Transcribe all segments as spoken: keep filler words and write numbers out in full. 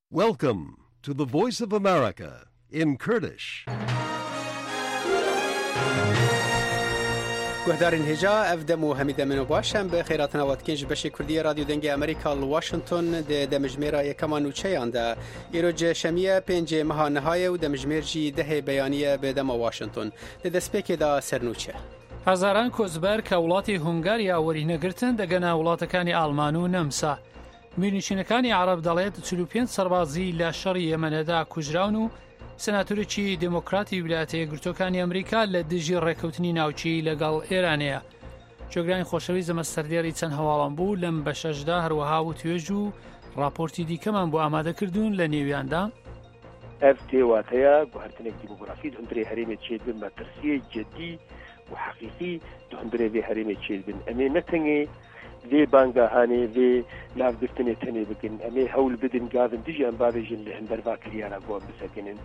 Welcome to the Voice of America in Kurdish. گهدارین هجا افدم و همیده منو باشم به خیراتنا واتکنج بشه کردی رادیو دنگ امریکا لواشنگتن ده دمجمیر یکمان و چیان ده ایروج شمیه پنج ماه نهای و دمجمیر جی ده بیانیه به دم واشنگتن ده دسپیک دا سرنوچه هزاران کوزبر که وڵاتی هونگاریا وەرینەگرتن دەگەنە وڵاتەکانی ئاڵمان و نەمسا. میرنشینەکانی عرب دەڵێت چل و پێنج سەربازی لە شەڕی یەمەنەدا کوژراون و سناتورێکی دموکراتی ویلایەتە یەکگرتووەکانی ئەمریکا لە دژی ڕێکەوتنی ناوچی لەگەڵ ئێرانەیە. جۆگرانی خۆشەویست زەمەستەردێڕی چەند هەواڵان بوو لەم بەشەشدا هەروەها و توێژ و راپۆرتی دیکەمان بۆ ئامادەکردوون لە نێویاندا. ئەف تێواتەیە گوهرتنێک دیموگرافی هەندێ هەرێمێک چێت بن بە ترسیە جدی وحقيقي تهندري في هرمي تشيلبن امي متنگي في بانگاهاني في لاف گفتني تني بكن امي هول بدن قاذن ديجي ام بابجن لهندر باكريانا قوم بسكنن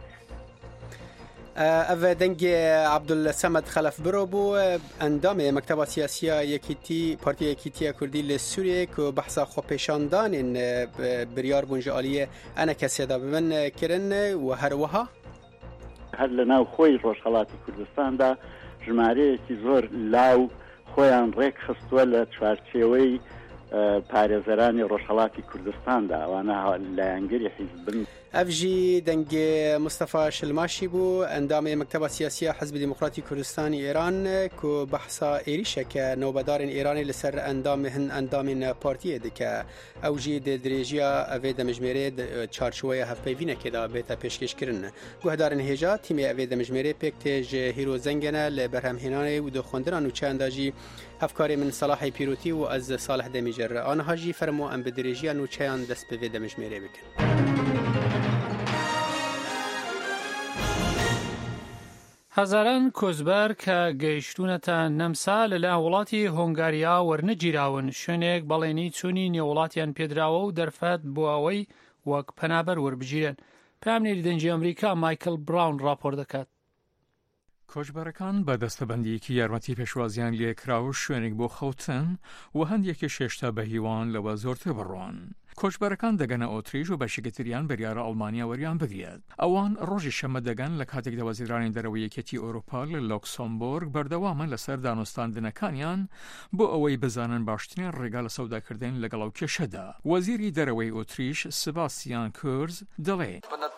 اوه دنگ عبدالصمد خلف برو بو اندام مکتب سیاسی یکیتی پارتی یکیتی کردی لسوریه که بحثا خوپیشاندان بریار بونجالیه انا کسی دا بمن کرن و هر وها هر لناو خوی روشحالاتی کردستان دا ژمارەیەکی زۆر لاو خۆیان ڕێک خستووە لە چوارچێوەی پارێزەرانی ڕۆژهەڵاتی کوردستاندا ئەوانە لایەنگەری حیزب بن. ئەفژی دەنگ مستەفا شلماشی بوو ئەندامی مەکتەبە سیاسیە حزبی دیموکراتی کوردستانی ئێران کە بەحسا عێریشەکە نەوبەدارên ئێرانی لەسەر ئەندامی هەن ئەندامین پارتیە دکە ئەوژی درێژیە ئەوێ دەمژمێرێ چارچوەیە هەفپەیڤینەکێدا بێتە پێشکەشکردن. گوهدارن هێژا تیمی ئەوێ دەمژمێرێ پێک تێژ هیرۆ زەنگەنە لە بەرهەمهێنانی و دۆخواندنان و چەنداژی هەفکاری من سەلاحی پیرۆتی و ئەز ساڵح دەمیجەر ئانەهاژی فەرمۆ ئەم بەدرێژیان و چیان دەست بەوێ دەمژمێرێ بکەن. هەزاران کۆزبەر کە گەیشتونەتە نەمسا لەلا وڵاتی هۆنگاریا وەرنەگیراون شوێنێک بەڵێنی چوونی نێوڵاتیان پێدراوە و دەرفەت بۆ ئەوەی وەک پەنابەر وەربژیرن. پامنێری دەنجی ئەمریکا مایکل براون راپۆر دەکات. کۆچبەرەکان بە دەستەبەندیەکی یارمەتی پێشوازیان لێکراوە شوێنێک بۆ خەوتن و هەندێکی شێشتا بە هیوان لەوە زۆرتر بڕۆن. کۆچبەرەکان دەگەنە ئۆتریش و بەشێکتریان بەریارە ئەڵمانیا وەریان بگرێت. ئەوان ڕۆژی شەمە دەگەن لە کاتێکدا وەزیرانی دەرەوەی یەکێتی ئۆروپا لە لۆکسۆمبۆرگ بەردەوامن لەسەر دانوستاندنەکانیان بۆ ئەوەی بزانن باشترین ڕێگا لە سەوداکردن لەگەڵ ئەو کێشەدا. وەزیری دەرەوەی ئۆتریش سباستیان کورز دەڵێ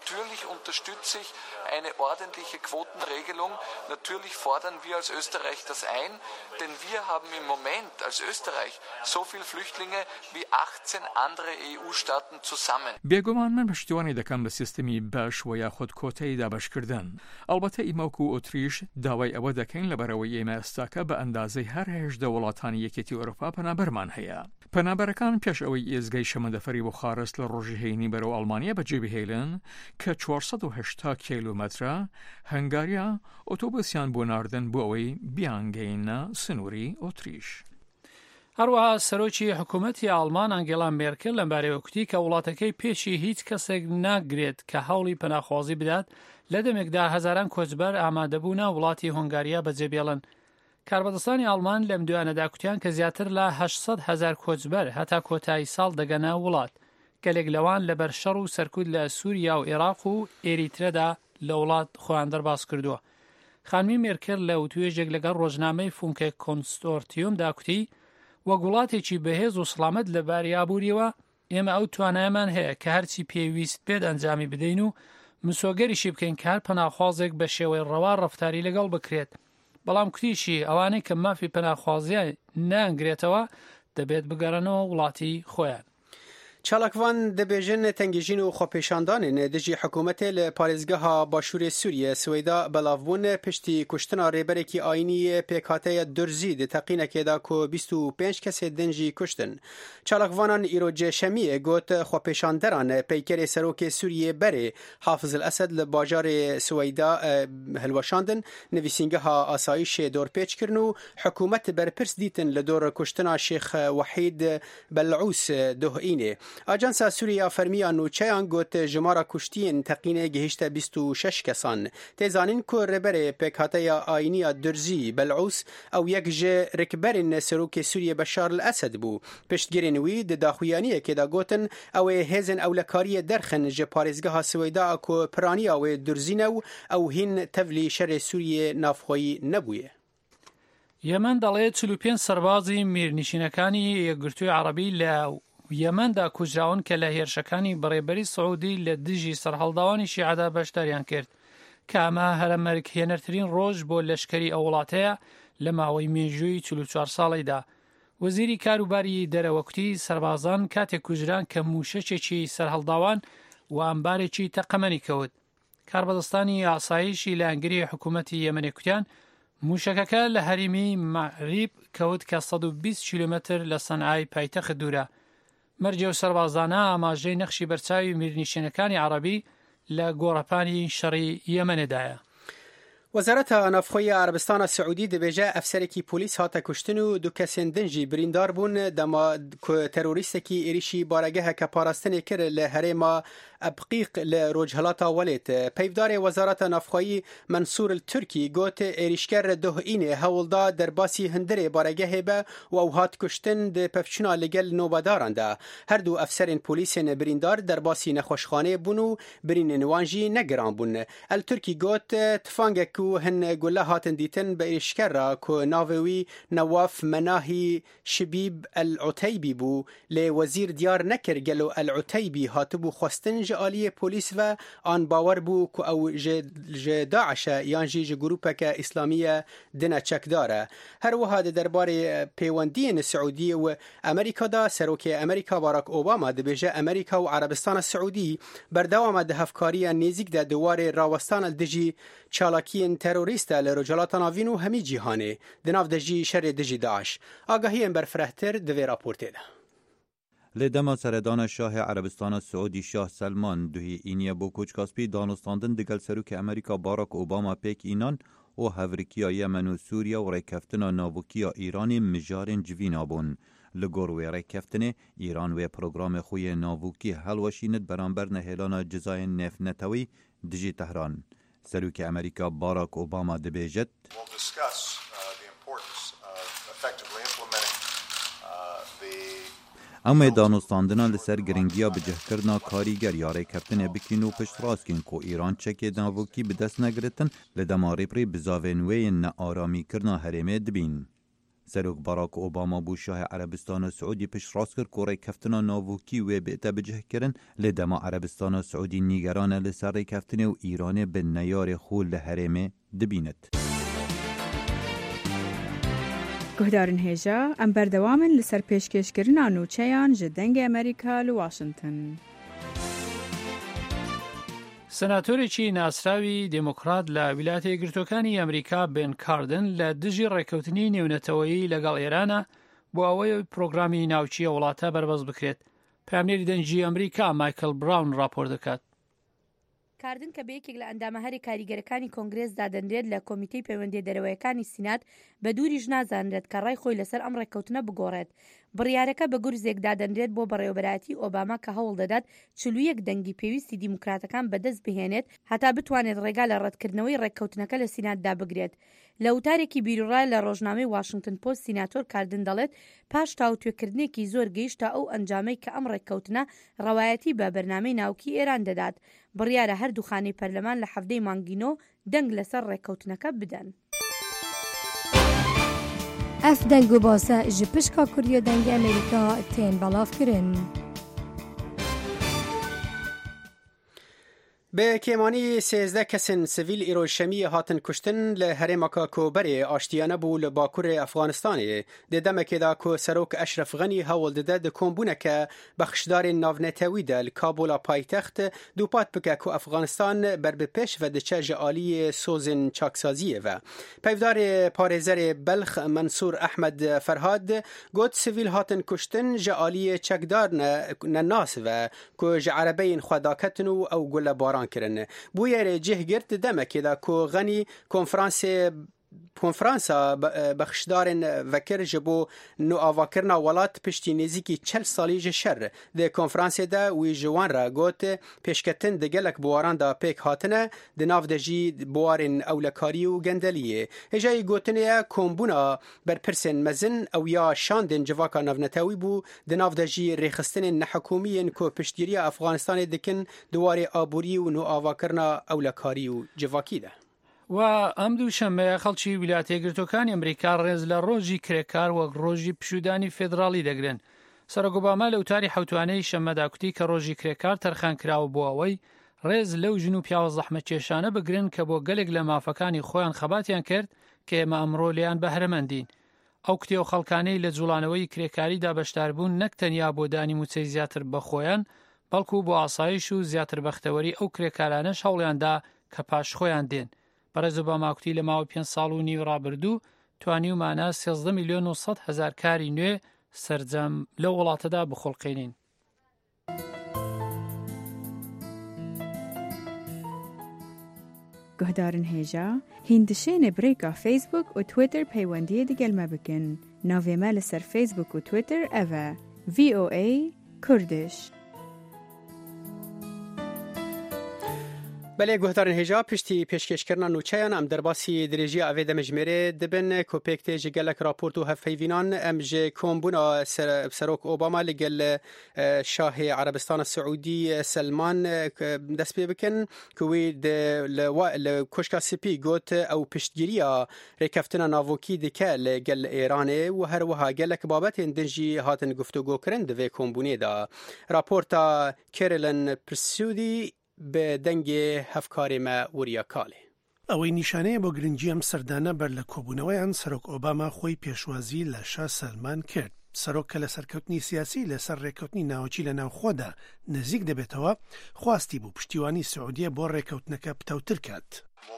eine ordentliche Quotenregelung. Natürlich fordern wir als Österreich das ein, denn wir haben im Moment als Österreich so viele Flüchtlinge wie achtzehn andere E U-Staaten zusammen. بێگومان من پشتیوانی دەکەم لە سیستمی باش و یاخود کۆتەی دابشکردن. ئەلبەتە ئیمەوک و ئۆتریش داوای ئەوە دەکەین لەبەرەوەی ئێمە ئێستاکە بە ئەندازەی هەر هێژدە وڵاتانی یەکێتی ئەوروپا پەنابەرمان هەیە. پەنابەرەکان پێش ئەوەی ئێزگای شەمەندەفەری بۆ خارست لە ڕۆژی هەینی بەرەو ئەڵمانیا بەجێبهێڵن کە چوارسەد و هەشتا کیلۆمەترە هەنگاریا ئۆتۆبوسیان بۆ ناردن بۆ ئەوەی بیانگەینە سنووری ئۆتریش. هەروەها سەرۆکی حکوومەتی ئاڵمان ئەنگێلا مێرکل لەمبارەی وەکوتی کە وڵاتەکەی پێشی هیچ کەسێک ناگرێت کە هەوڵی پەناخوازی بدات لە دەمێکدا هەزاران کۆچبەر ئامادەبوونە وڵاتی هۆنگاریا بەجێبێڵن. کاربەدەستانی ئاڵمان لەم دوایانەدا کوتیان کە زیاتر لە هەشسەد هەزار کۆچبەر هەتا کۆتایی ساڵ دەگەنە وڵات. گەلێک لەوان لەبەر شەڕ و سەرکوت لە سووریا و عێراق و ئێریترەدا لە وڵات خۆیان دەرباز کردووە. خانمی مێرکل لە توێژێک لەگەڵ ڕۆژنامەی فونکە کۆنسۆرتیۆمدا کوتی وەک وڵاتێکی بەهێز و سڵامەت لە باریابووریەوە ئێمە ئەو توانایەمان هەیە کە هەرچی پێویست بێت ئەنجامی بدەین و مسۆگەریشی بکەین کار پەناخوازێک بە شێوەی ڕەوا ڕەفتاری لەگەڵ بکرێت. بەڵام کوتیشی ئەوانەی کە مافی پەناخوازیان نانگرێتەوە دەبێت بگەڕنەوە وڵاتی خۆیان. چالاکوان دەبێژن تەنگیژین و خۆپێشاندانên دژی حکوومەتê li parêzgeha Başûrê Sûriye Swêda belavbûn piştî kuştina rêberekî ayinî pêkhateya Durzî di teqînekê da ku bîst û pênc kesê din jî kuştin. Çalakvanan îro ceşemiyê got xwepêşanderan peykerê serokê Sûriyê berê Hafız el-Esed li bajarê Swêda hilweşandin nivîsîngeha asayişê dorpêç kirin û hikûmet berpirs dîtin li dor kuştina Şêx Wehîd Belûs Duhînê. آژانسا سووریا فەرمییا نوچەیان گوت ژمارە کوشتیên teqînê gihîşte bîst û şeş kesan. Tê zanîn ku rêberê pêkhateya ayîniya Durzî Belûs ew yek ji rikberên Serokê Sûriyê Beşar el-Esed bû. Piştgirên wî di daxuyaniyekê de gotin ew ê hêzên ewlekariyê derxin ji parêzgeha Swêda ku piraniya wê Durzî new ew hîn tevlî şerê Sûriyê navxweyî nebûye. یەمەن دەڵێت چل و پێنج سەربازی میرنشینەکانی یەکگرتووی عەرەبی لە یەمەندا کوژراون کە لە هێرشەکانی بەڕێبەری سعودی لە دژی سەرهەڵداوانی شیعەدا بەشداریان کرد کە ئەمە هەرە مەرگهێنەرترین ڕۆژ بۆ لەشکەری ئەو وڵاتەیە لە ماوەی مێژووی چل و چوار ساڵیدا. وەزیری کاروباری دەرەوەکوتی سەربازان کاتێک کوژران کە موشەچێکی سەرهەڵداوان و ئەمبارێکی تەقەمەنی کەوت. کاربەدەستانی ئاسایشی لە ئەنگری حکوومەتی یەمەنی کوتیان موشەکەکە لە هەریمی مەعریب کەوت کە سەد و بیست کیلۆمەتر لە سەنعای پایتەخت دوورە. مەرجێ و سەربازانە ئاماژەی نەخشی بەرچاوی میرنشینەکانی عەرەبی لە گۆڕەپانی شەڕی یەمەنێدایە. وەزارەتە نافخۆیی عەرەبستانە سعودی دەبێژە ئەفسەرێکی پۆلیس هاتە کوشتن و دوو کەسێن دنجی بریندار بوون دەما تەرۆریستێکی عێریشی بارەگەهەکە پاراستنێ کرد لە هەرێما ئەبقیق لە ڕۆژهەڵاتا وەلێت. پەیڤدارێ وەزارەتە نافخۆیی منسوور التورکی گوت عێریشکەر دۆهئینێ هەوڵدا دەرباسی هەندێرێ بارەگەهێ بە و ئەو هات کوشتن دە پەفچونا لەگەل نۆبەداراندا. هەردوو ئەفسەرên پۆلیسên بریندار دەرباسی نەخۆشخانەیە بوون و برینên wan jî negiran bûn. التورکی گوت تفانگek و هن گله هاتن دیتن به عێریشکەر را ku navê wî Newaf Menahî Şibîb el-Uteybî bû lê wezîr diyar nekir gelo el-Uteybî hatibû xwestin ji aliyê polîs ve an bawer bû ku ew ji Daişe yan jî ji grûpeke îslamî dine çekdar e. Her wiha di derbarê pêwendiyên Siûdî û Amerîkada Serokê Amerîka Barack Obama dibêje Amerîka û Erebistana Siûdî berdewama di hevkariya nêzik de di warê rawestana dijî çalakiyên terorîst e li Rojhilatê Navîn û hemî cîhanê di nav de jî şerê dijî Daeş. Agahiyên berfirehtir di vê raportê de. Lê dema seredana Şahê Erebistana Siûdî Şah Selman duhî îniye bo koçkaspî danostandin digel Serokê Amerîka Barack Obama pêk înan û hevrikiya Yemen û Sûriya û rêkeftina navûkiya Îranê mijarên civîna bûn. Li gor wê rêkeftinê, Îran wê programê xwe yê navûkî helweşînit beramber nehêlana cizayên nêfnetewî dijî Tehran. Serokê Amerîka Barack Obama dibêjit em ê danostandina li ser giringiya bicihkirina karîger ya rêkeftinê bikîn û piştrast ku Îran çekê navûkî bi dest negiritin li dema rêpirê bizavên wê yên nearamîkirina herêmê dibîn. Serok Barack Obama bû Şahê Erebistana Siûdî piştrast kir ku rêkeftina navûkî wê bête bicihkirin lê dema Erebistana Siûdî nîgeran e li ser rêkeftinê û Îranê bi neyarê xwe li herêmê dibînit. Guhdarên hêja em berdewamin li ser pêşkêşkirina nûçeyan ji dengê Amerîka li Washington. سەناتۆرێکی ناسراوی دموکرات لە ویلایەتە یەکگرتووەکانی ئەمریکا بن کاردن لە دژی ڕێکەوتنی نێونەتەوەیی لەگەڵ ئێرانە بۆ ئەوەی پرۆگرامی ناوچیە وڵاتە بەربەز بکرێت. پامێری دەنجی ئەمریکا مایکل براون راپۆر دەکات. کاردن کە بەیەکێک لە ئەندامەهەری کاریگەرەکانی کۆنگرێس دادەنرێت لە کۆمیتەی پەیوەندی دەرەوەیەکانی سینات بە دووریش نازانرێت کە ڕای خۆی لەسەر ئەم ڕێکەوتنە بگۆڕێت. بڕیارەکە بە گورزێک دادەنرێت بۆ بەڕێوەبەرایەتی ئۆباما کە هەوڵ دەدات چل و یەک دەنگی پێویستی دیموکراتەکان بەدەست بهێنێت هەتا بتوانێت ڕێگا لە ڕەتکردنەوەی ڕێکەوتنەکە لە سیناتدا بگرێت. لە وتارێکی بیرروڕای لە ڕۆژنامەی واشنگتن پۆست سیناتۆر کاردن دەڵێت پاش تاوتوێکردنێکی زۆر گەیشتا ئەو ئەنجامەی کە ئەم ڕێکەوتنە ڕەوایەتی بە بەرنامەی ناوکی ئێران دەدات. بڕیارە هەردوو خانەی پەرلەمان لە هەفتەی مانگینۆ دەنگ لەسەر ڕێکەوتنەکە بدەن. ئەف دەنگ و باسە ji pişka Kuriya dengê Amerîka tên belavkirin. به کێمانی سێزدە کەسن سڤیل ئیرۆشەمی هاتن کوشتن لە هەرێمەکە کۆبەرێ ئاشتیانە بوو لە باکوورێ ئەفغانستانê دێ دەمێکێدا کو سەرۆک ئەشرەف غەنی هەوڵ دەدە دە کۆمبوونەکە بەخشدارên navnetewî de li Kabûla paytext dûpat bike ku Efganistan ber bi pêş ve diçe ji aliyê sozên çaksaziyê ve. Peyvdarê parêzerê Belx Mensûr Ehmed Ferhad got sivîl hatin kuştin ji aliyê çekdar ne nas ve ku ji erebeyên xwe daketin û ew gule baran kirin. بو یری جه گرت دمکی دا کو غنی کنفرانس کنفرانسا بخشدارن وکر جبو نو آواکرنا ولات پشتی نزیکی چل سالی جشر ده کنفرانس ده وی جوان را گوت پیشکتن ده گلک بواران دا پیک هاتنه ده ناف ده جی بوارن اولکاری و گندلیه هجای گوتنه کمبونا بر پرسن مزن او یا شاندن جواکا نفنتاوی بو ده ناف ده جی ریخستن نحکومین کو پشتگیری افغانستان دکن دوار آبوری و نو آواکرنا اولکاری و جواکی ده و ئەم دوو شەممەیە خەڵکی ویلایەتە یەکگرتووەکانی ئەمریکا ڕێز لە ڕۆژی کرێکار وەک ڕۆژی پشودانی فێدراڵی دەگرن. سەرۆک ئۆباما لە وتاری حوتوانەی شەممەدا کوتی کە ڕۆژی کرێکار تەرخان کراوە بۆ ئەوەی ڕێز لەو ژن و پیاوە زەحمەتکێشانە بگرن کە بۆ گەلێک لە مافەکانی خۆیان خەباتیان کرد کە ئێمە ئەمڕۆ لێیان بەهرەمەندین. ئەو کتێ و خەڵکانەی لە جوڵانەوەی کرێکاریدا بەشداربوون نەک تەنیا بۆ دانی موچەی زیاتر بە خۆیان بەڵکو بۆ ئاسایش و زیاتر بەختەوەری ئەو کرێکارانەش هەوڵیاندا کە پاش خۆیان دێن. بەڕێز ئۆباما کوتی لە ماوەی پێنج ساڵ و نیو ڕابردوو توانیومانە سێزدە میلیۆن و سەد هەزار کاری نوێ سەرجەم لە وڵاتەدا بخۆڵقێنین. گهدارن هێژا هیندشێنێ برێکا فیسبوک و تویتر پەیوەندیە دەگەلمە بکەن. ناوێمە لەسەر فیسبوک و تویتر ئەڤە ڤی ئۆ ئەی کوردش. بله گهدارن هجا پشتی پیشکشکرنا نوچیان ام در باسی درجی اوید مجمره دبن کوپیکت جگلک راپورت و هفیوینان ام ج کومبونا سر سروک اوباما لگل شاه عربستان السعودی سلمان دست پی بکن کوی د کوشکا سپی گوت او پشتگیریا رکفتنا ناوکی دکه لگل ایران و هر وها گلک بابت دنجی هاتن گفتگو کرند و کومبونی دا راپورتا کیرلن پرسودی به دەنگ هەفکاری مە وریا کاڵێ. ئەوەی نیشانەیە بۆ گرنگی ئەم سەردانە بەر لە کۆبوونەوەیان سەرۆک ئۆباما خۆی پێشوازی لە شا سەلمان کرد. سەرۆک کە لە سەرکەوتنی سیاسی لەسەر ڕێکەوتنی ناوچی لە ناوخۆدا نزیک دەبێتەوە خواستی بوو پشتیوانی سعودیە بۆ ڕێکەوتنەکە پتەوتر کات.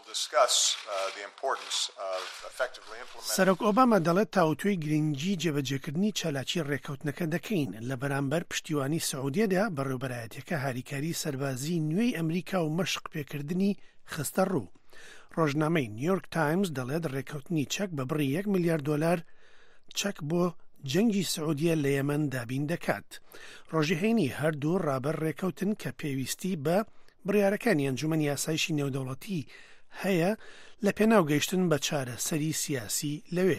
سەرۆک ئۆباما دەڵێت تاوتوێی گرنگی جێبەجێکردنی چالاکی ڕێکەوتنەکە دەکەین لە بەرامبەر پشتیوانی سعودیەدا بەڕێوەبەرایەتیەکە هاریکاری سەربازی نوێی ئەمریکا و مەشق پێکردنی خستە ڕوو. ڕۆژنامەی نیویۆرک تایمز دەڵێت ڕێکەوتنی چەک بە بڕی یەک میلیارد دۆلار چەک بۆ جەنگی سعودیە لە یەمەن دابین دەکات. ڕۆژی هەینی هەردوو ڕابەر ڕێکەوتن کە پێویستی بە بڕیارەکانی ئەنجومەنی یاسایشی نێودەوڵەتی هەیە لە پێناو گەیشتن بە چارەسەری سیاسی لەوێ.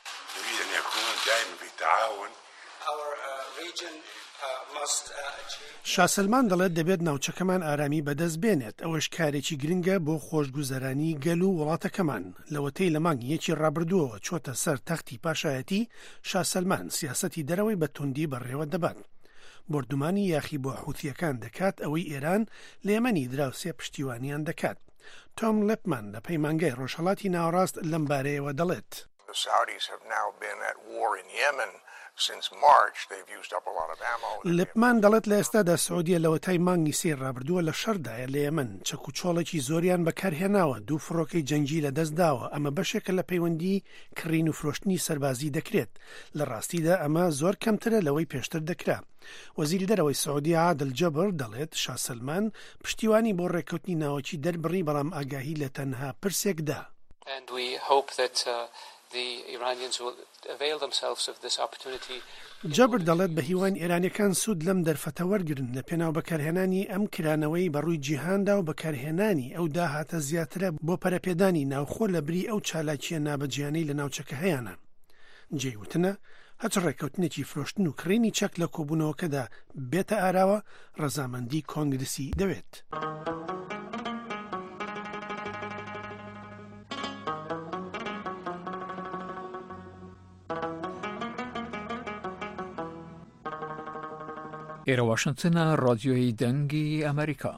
شاسەلمان دەڵێت دەبێت ناوچەکەمان ئارامی بەدەست بێنێت ئەوەش کارێکی گرنگە بۆ خۆشگوزەرانی گەل و وڵاتەکەمان. لەوەتەی لە مانگی یەکی ڕابردووەوە چۆتە سەر تەختی پاشایەتی شاسەلمان سیاسەتی دەرەوەی بە توندی بەڕێوە دەبات. بردومانی یاخی بۆ حوتیەکان دەکات ئەوەی ئێران لە یەمەنی دراوسێ پشتیوانیان دەکات. تۆم لپمان لە پەیمانگای ڕۆژهەڵاتی ناوەڕاست لەم بارەیەوە دەڵێت. لپمان دەڵێت لە ئێستادا سعودیە لەوەتای مانگی سێ ڕابردووە لە شەردایە لە یەمەن چەک و چۆڵێکی زۆریان بەکارهێناوە دوو فڕۆکەی جەنگی لە دەست داوە. ئەمە بەشێکە لە پەیوەندی کڕین و فرۆشتنی سەربازی دەکرێت. لە ڕاستیدا ئەمە زۆر کەمترە لەوەی پێشتر دەکرا. وەزیری دەرەوەی سعودی عادل جەبر دەڵێت شاسەلمان پشتیوانی بۆ ڕێکەوتنی ناوەکی دەربڕی بەڵام ئاگاهی لە تەنها پرسێکدا. جەبر دەڵێت بە هیوان ئێرانیەکان سوود لەم دەرفەتە وەرگرن لە پێناو بەکارهێنانی ئەم کرانەوەی بەڕووی جیهاندا و بەکارهێنانی ئەو داهاتە زیاترە بۆ پەرەپێدانی ناوخۆ لە بری ئەو چالاکیە نابەجیانەی لە ناوچەکە هەیەە. جێوتنە هەچ ڕێکەوتنێکی فرۆشتن و کڕینی چەک لە کۆبوونەوەکەدا بێتە ئاراوە ڕەزامەندی کۆنگرسی دەوێت. ئێرە واشنگتنە ڕادیۆی دەنگی ئەمریکا.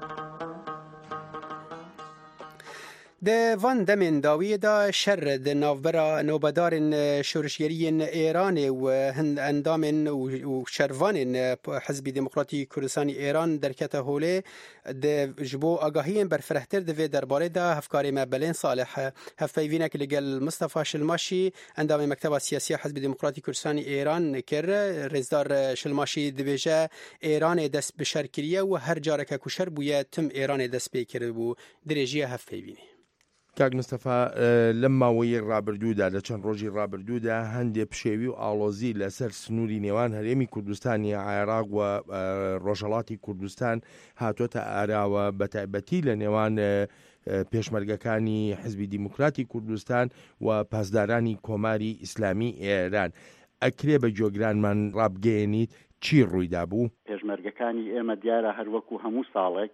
د وان دمن داویه دا شر د نوبرا نوبدارن شورشگرین ایران و هند اندامن و شروان حزب دموکراتی کردستانی ایران درکت هوله د جبو آگاهی برفرهتر د درباره دا هفکاری مبلین صالح هفپیوینه که لگل مصطفى شلماشی اندام مکتب سیاسی حزب دموکراتی کردستانی ایران کر رزدار شلماشی دبیجه ایران دست بشرکریه و هر جارک کشر بویه تم ایران دست بکرده بو درجیه هفپیوینه. کاک مستەفا لەم ماوەیە ڕابردوودا لە چەند ڕۆژی ڕابردوودا هەندێک پشێوی و ئاڵۆزی لەسەر سنووری نێوان هەرێمی کوردستانی عێراق و ڕۆژهەڵاتی کوردستان هاتوۆتە ئاراوە بەتایبەتی لە نێوان پێشمەرگەکانی حزبی دیموکراتی کوردستان و پاسدارانی کۆماری ئیسلامی ئێران. ئەکرێ بە جۆگرانمان ڕابگەیەنیت چی ڕوویدا بوو؟ پێشمەرگەکانی ئێمە دیارە هەروەکو هەموو ساڵێک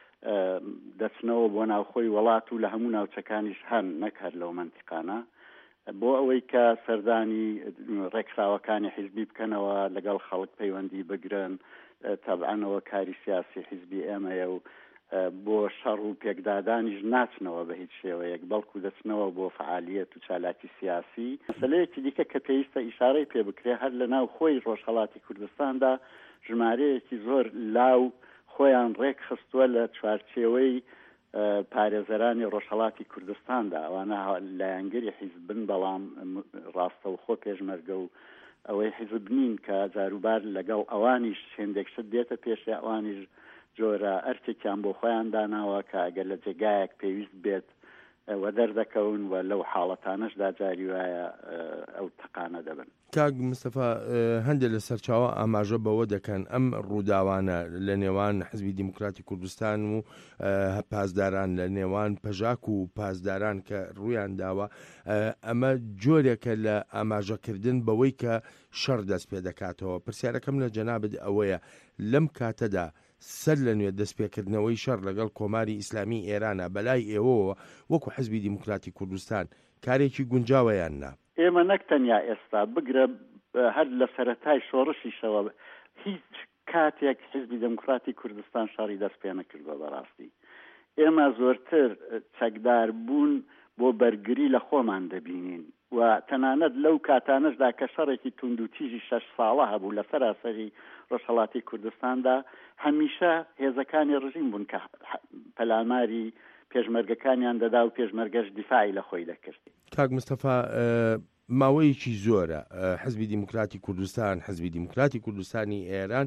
دەچنەوە بۆ ناوخۆی وڵات و لە هەموو ناوچەکانیش هەن نەک هەر لەو منتیقانە بۆ ئەوەی کە سەردانی ڕێکخراوەکانی حیزبی بکەنەوە لەگەڵ خەڵک پەیوەندی بگرن تەبعەنەوە کاری سیاسی حیزبی ئێمەیە و بۆ شەڕ و پێکدادانیش ناچنەوە بە هیچ شێوەیەک بەڵکو دەچنەوە بۆ فعالیەت و چالاکی سیاسی. مەسەلەیەکی دیکە کە پێویستە ئیشارەی پێ بکرێ هەر لە ناو خۆی ڕۆژهەڵاتی کوردستاندا ژمارەیەکی زۆر لاو خۆیان ڕێک خستووە لە چوارچێوەی پارێزەرانی ڕۆژهەڵاتی کوردستاندا. ئەوانە لایەنگەری حیزبن بەڵام ڕاستەوخۆ پێشمەرگە و ئەوەی حیزب نین کە جاروبار لەگەڵ ئەوانیش هێندێکشت دێتە پێشێ ئەوانیش جۆرە ئەرکێکیان بۆ خۆیان داناوە کە ئەگەر لە جێگایەک پێویست بێت وە دەردەکەون و لەو حاڵەتانەشدا جاری وایە ئەو تەقانە دەبن. کاک مستەفا هەندێک لە سەرچاوە ئاماژە بەوە دەکەن ئەم ڕووداوانە لە نێوان حزبی دیموکراتی کوردستان و پاسداران لە نێوان پەژاک و پاسداران کە ڕوویان داوە ئەمە جۆرێکە لە ئاماژەکردن بەوەی کە شەڕ دەست پێ دەکاتەوە. پرسیارەکەم لە جەنابەت ئەوەیە لەم کاتەدا سەر لە نوێ دەستپێکردنەوەی شەڕ لەگەڵ کۆماری ئیسلامی ئێرانە بەلای ئێوەوە وەکو حزبی دیموکراتی کوردستان کارێکی گونجاوەیان نا؟ ئێمە نەک تەنیا ئێستا بگرە هەر لە سەرەتای شۆڕشیشەوە هیچ کاتێک حزبی دیموکراتی کوردستان شەڕی دەست پێ نەکردووە. بەڕاستی ئێمە زۆرتر چەکدار بوون بۆ بەرگری لە خۆمان دەبینین و تەنانەت لەو کاتانەشدا کە شەڕێکی تونند و تیژی شەش ساڵە هەبوو لە سەراسەری ڕۆژهەڵاتی کوردستاندا هەمیشە هێزەکانی ڕژیم بوون کە پەلاماری پێشمەرگەکانیان دەدا و پێشمەرگەش دیفاعی لە خۆی دەکرد. کاک مستەفا ماوەیەکی زۆرە حزبی دیموکراتی کوردستان حزبی دیموکراتی کوردستانی ئێران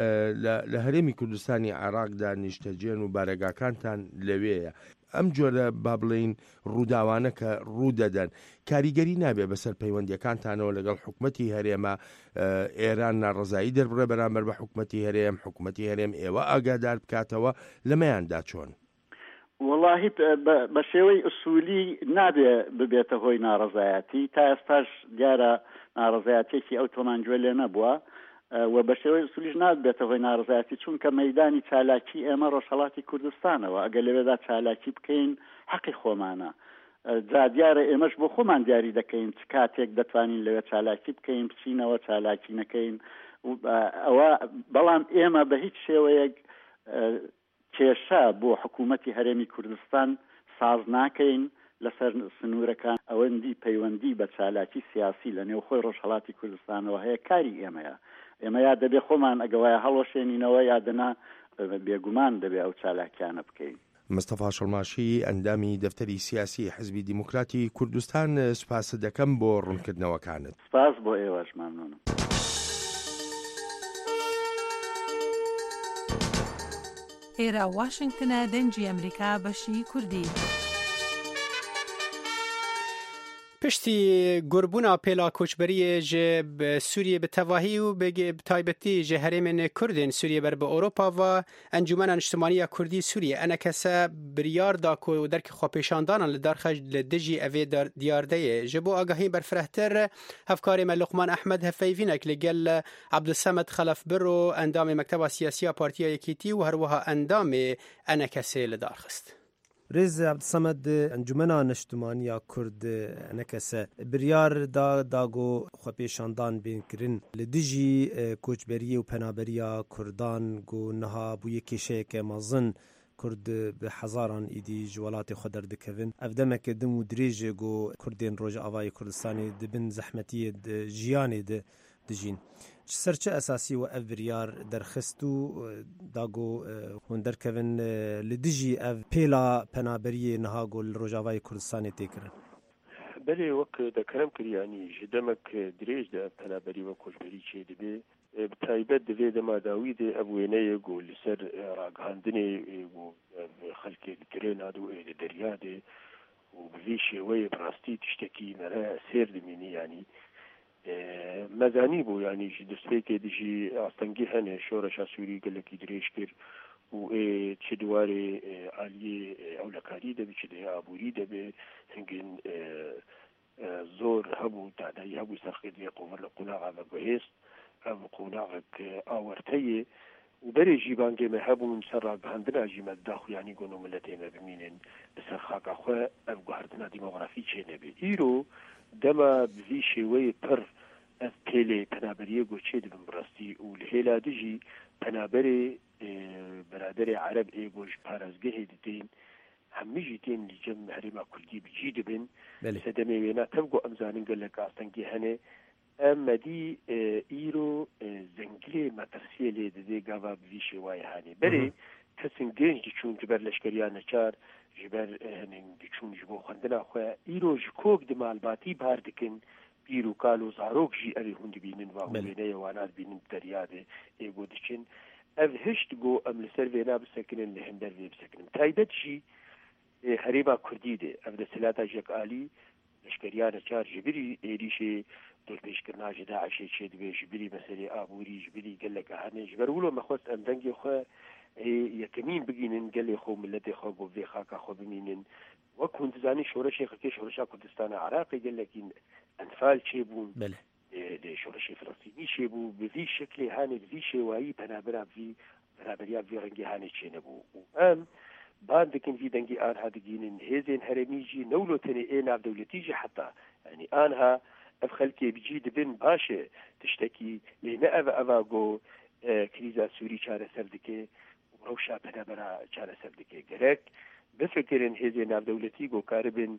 لە هەرێمی کوردستانی عێراقدا نیشتەجێن و بارەگاکانتان لەوێیە. ئەم جۆرە با بڵێین ڕووداوانە کە ڕوو دەدەن کاریگەری نابێ بەسەر پەیوەندیەکانتانەوە لەگەڵ حکومەتی هەرێمە ئێران ناڕزایی دەربڕێ بەرامبەر بە حکومەتی هەرێم حکومەتی هەرێم ئێوە ئاگادار بکاتەوە لەمەیاندا چۆن؟ وڵاهی بە شێوەی ئوسولی نابێ ببێتە هۆی ناڕزایەتی تا ئێستاش دیارە ناڕزایەتێکی ئەو تۆمانگوێ لێ نەبووە و بە شێوەی ئوسولیش نابێتە هۆی ناڕزایەتی چونکە مەیدانی چالاکی ئێمە ڕۆژهەڵاتی کوردستانەوە ئەگەر لەوێدا چالاکی بکەین حەقی خۆمانە. جا دیارە ئێمەش بۆ خۆمان دیاری دەکەین چ کاتێک دەتوانین لەوێ چالاکی بکەین بچینەوە چالاکی نەکەین ئەوە بەڵام ئێمە بە هیچ شێوەیەک کێشە بۆ حکوومەتی هەرێمی کوردستان ساز ناکەین لەسەر سنوورەکان. ئەوەندی پەیوەندی بە چالاکی سیاسی لە نێو خۆی ڕۆژهەڵاتی کوردستانەوە هەیە کاری ئێمەیە. ئێمە یا دەبێ خۆمان ئەگەوایە هەڵۆشێنینەوە یادنا بێگومان دەبێ ئەو چالاکیانە بکەین. مستەفا شەڵماشی ئەندامی دەفتەری سیاسی حزبی دیموکراتی کوردستان سپاس دەکەم بۆ ڕوونکردنەوەکانت. سپاس بۆ ئێوەش مەمنونم. ئێرە واشنگتنە دەنجی ئەمریکا بەشی کوردی. پشتی گربونا پێلا کۆچبەریە ji Sûriyê bi tevahî û bi taybetî ji herêmên Kurdên Sûriyê ber bi Ewropa ve Encûmena Niştimaniya Kurdî Sûriyê enekese biryar da ku derkî xwepêşandanan li darxej li dijî evê diyardeyê ji bo agahî berfirehtir hevkarê me Luqman Ehmed hevpeyvînek li gel Abdulsemed Xelefbir û endamê Mekteba Siyasiya Partiya Yekîtî û herwiha endamê enekesê li darxist. رز عبدالصمد انجمنا نشتمانیا کرد نکسه بریار دا داگو خپیشاندان بین کرن لدیجی کوچبری و پنابریا کردان گو نها بو یکیشه که مازن کرد به هزاران ایدی جوالات خودر دکوین افدمک دم و دریج گو کردین روج آوای کردستانی دبن زحمتی جیانی د دجین سرچه اساسی و افریار درخستو داگو هندر کوین لدیجی اف پیلا پنابری نهاگل روجاوای کردستانی تکرن بله وقت دکرم کری یعنی جدمک دریج ده پنابری و کوچبری چه دبی بتایبت دوی دما داوید ابوینه گو لسر راگهاندنی و خلق کرین ادو دریاده و بوی شێوەیە بڕاستی تشتێکی مەرە سێر دمینی ینی مەزانی بوو ینی دەستپێکێ دژی ئاستەنگی هەنێ شۆڕەشا سووری گەلێکی درێژ کرد و چ دوارێ عالیێ ئەولەکاری دەبێت چ دەیە ئابووری دەبێت هەنگن زۆر هەبوو دادایی هەبوو سەرخێدیە قوڤەر لە قوناغا بەگوهێست ئەم قوناغێک ئاوەرتەیە و بەرێژی بانگێمە هەبوون سەر ڕاگەهاندناژی مەداخویانی گۆن و ملەت ئێمە بمینن لەسەر خاکاخوا ئەم گوهردنا دیمۆغرافی چێ نەبێ ئیرۆ دەما بزی شێوەیە پڕ ئەف پێلێ پەنابەریە گۆچێ دەبن بڕاستی و لە هێلا دژی پەنابەرێ بەرادەرێ عەرەب ئێگۆش پارێزگەهێ دەدەین هەمیژی تێن لجەم هەرێما کوردی بجی دەبن سەدەمێ وێنا تەبگۆ ئەمزانن گەلە ئاستەنگی هەنێ ئەمەدی ئیرۆ زەنگلێ مەترسیە لێ دەدێ گاوا بوی شێوایە هانێ بەرێ کەسن گەنجی چوون جبەر لەشکریان نەچار ژبەر هەنێنگی چوون ji بۆ خوێندنا خۆ ئیرۆ ji کۆک دمالباتی بار دکن پیر و کال و زارۆکژی ئەوێ هون دبینن وا وێنەیە وانات بینن دەریادێ ئێگۆ دچن ئەv هشت گۆ ئەم لەسەر وێنا بسەکنن لە هەندەر وێ بسەکنن تایبەتشی هەرێما کوردی دێ ئەv دەسەلاتا ژێک عالی لەشکریان نەچار ژبری ئێریشێ دۆر پێشکردنا ji داعشێ چێ دەبێ ژبری مەسەرێ ئابووری ژبری گەلێکە هەنێ ژبەر وڵۆ مەخۆست ئەم دەنگێ خۆ یەکەمین بگینن گەلێ خۆ ملەتێ خۆ بۆ بێ خاکا خۆ بمینن وەک هون دزانی شۆرەشی خەکێ شۆرەشا کوردستانە عراقی گەلێکی ئەنفال چێ بوون لێ شۆرەشی فلەستینی چێ بوو بڤی شکلێ هانێ بڤی شێوایی پەنابەرا بڤی بەرابەریا بڤی ڕەنگی هانێ چێ نەبوو و ئەم بان دکن وی دەنگی ئانها دگینن هێزێن هەرەمیژی نەولۆتەنێ ئێ ناودەولەتیژی حتا ینی ئانها ئەف خەلکێ بجی دبن باشێ تشتێکی لێنە ئەڤە ئەوا گۆ کریزا سووری چارەسەر دکێ ڕەوشا پەنابەرا چارەسەر دکێ گەرەک بفکرن هێزێ ناودەولەتی گۆکارە بن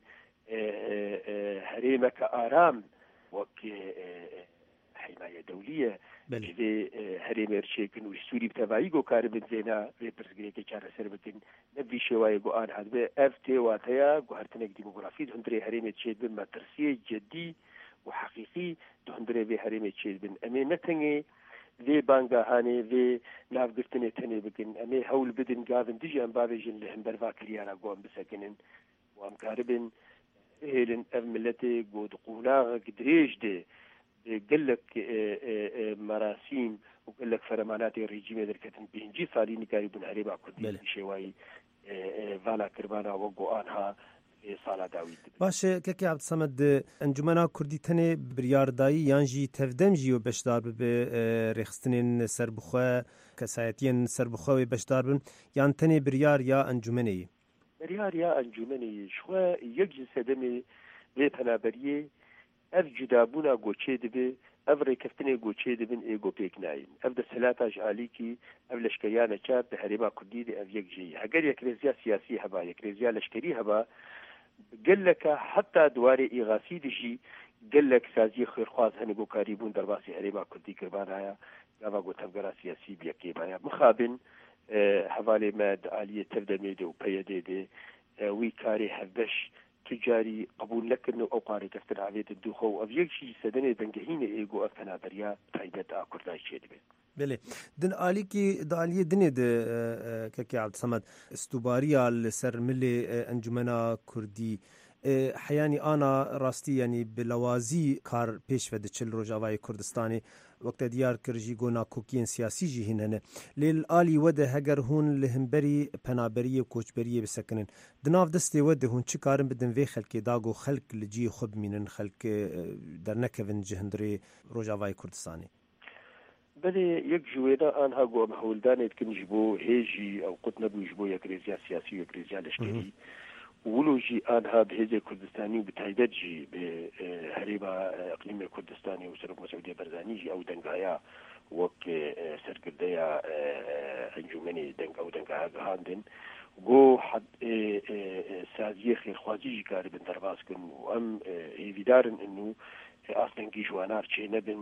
هەرێمەکە ئارام وەک حیمایە دەولیە بێ هەرێمێرچێکن و سووری بتەبایی گۆکارە بن زێنا وێ پرسگرێکی چارەسەر بکن نەبی شێوایە گۆ ئان هاتبێ ئەف تێواتەیە گوهرتنێک دیمۆگرافی هەندرێ هەرێمێ چێت بن مەترسیە جدی و حقیقی هەندرێ بێ هەرێمێ چێت بن ئەمێ نەتەنگێ vê banga hanê vê navgirtinê tenê bikin em ê hewl bidin gavin dijî em bavêjin li hemberva kiryara got bisekinin û em karibin hêlin ev milletê got qûnaxek dirêj dê gelek merasîm û gelek feremanatê rejîmê derketin pêncî salî nikarî bûn herêma Kurdî şêwayî vala kirbana wek got anha باشه کەکی عەبدسەمەد ئەنجومەنا کوردی تەنێ بریاردایی یان jî tevdem jî û beşdar bibe rêxistinên serbixwe kesayetiyên serbixwe wê beşdar bin yan tenê biryar ya encûmenê biryar ya encûmenê xwe yek ji sedemê vê penaberiyê ev cudabûna goçê dibe ev rêkeftinê goçê dibin ê got pêk nayîn ev de selata ji alîkî ev leşkeriya neçar di herêma Kurdî de ev yek jî heger yek rêziya siyasî heba yek rêziya leşkerî heba geleka heta duwarê îğasî dijî gelek saziyê xêrxwaz hene gokarî bûn derbasî herêma Kurdî kirbanaya gava got tevgera siyasî bi yekê baya mixabin hevalê me di aliyê tevdemê de û peyedê de wî karê hevbeş تجاری قبول نکردن و اوقاری کفتر عویت دوخو و یک چیز سدنه دنگهین ایگو افنابریا تایبت آکردای چه دبی بله دن عالی کی دالی دنه د ککی عبدالصمد استوباریا لسر ملی انجمنا کردی حیانی آنا راستی یعنی بلوازی کار پیش ود چل روجاوای کردستانی وقت دیار کرجی گونا کوکین سیاسی جی هننه لیل آلی وده هگر هون لهمبری پنابری کوچبری بسکنن دناف دستی وده هون چی کارن بدن وی خلک داگو خلک لجی خب مینن خلک در نکوین جهندری روجاوای کردستانی بله یک جوینا آنها گو محولدانت کن جبو هیجی او قد نبو جبو یک ریزیا سیاسی و یک ریزیا لشکری ولوجي آنها بهذه كردستاني وبتعدد جي بهريبة إقليم كردستاني وسرق مسعودية برزاني أو دنقايا وك سرقرديا أنجومني دنق أو دنقايا هاندن جو حد سازية خير خوازي جي كاري بن درباس كن وأم يفيدارن إنه أصلا جيشوانار شي نبن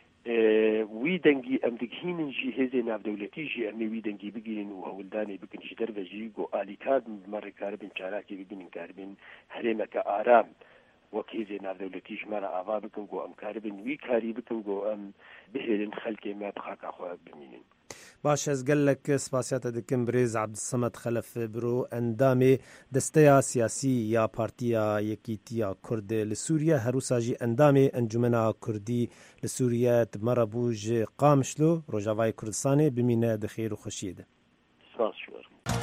وی دنگی ام دگهینن جی هزه ناف دولتی جی امی وی دنگی بگیرن و هولدانی بکن جی در وجی گو آلیتاد مر کاربن چاراکی بگیرن کاربن هرمک آرام وکی هزه ناف دولتی جی مرا آوا بکن گو ام کاربن وی کاری بکن گو ام بهرن خلق ما بخاک آخوا بمینن باش از گلک سپاسیات دکم بریز عبدالصمد خلف برو اندام دسته سیاسی یا پارتیا یکیتیا کرد لسوریه هروسا جی اندام انجمنا کردی لسوریه مربوج قامشلو روجاوای کردستان بمینه دخیر و خوشیده. سپاس شوار.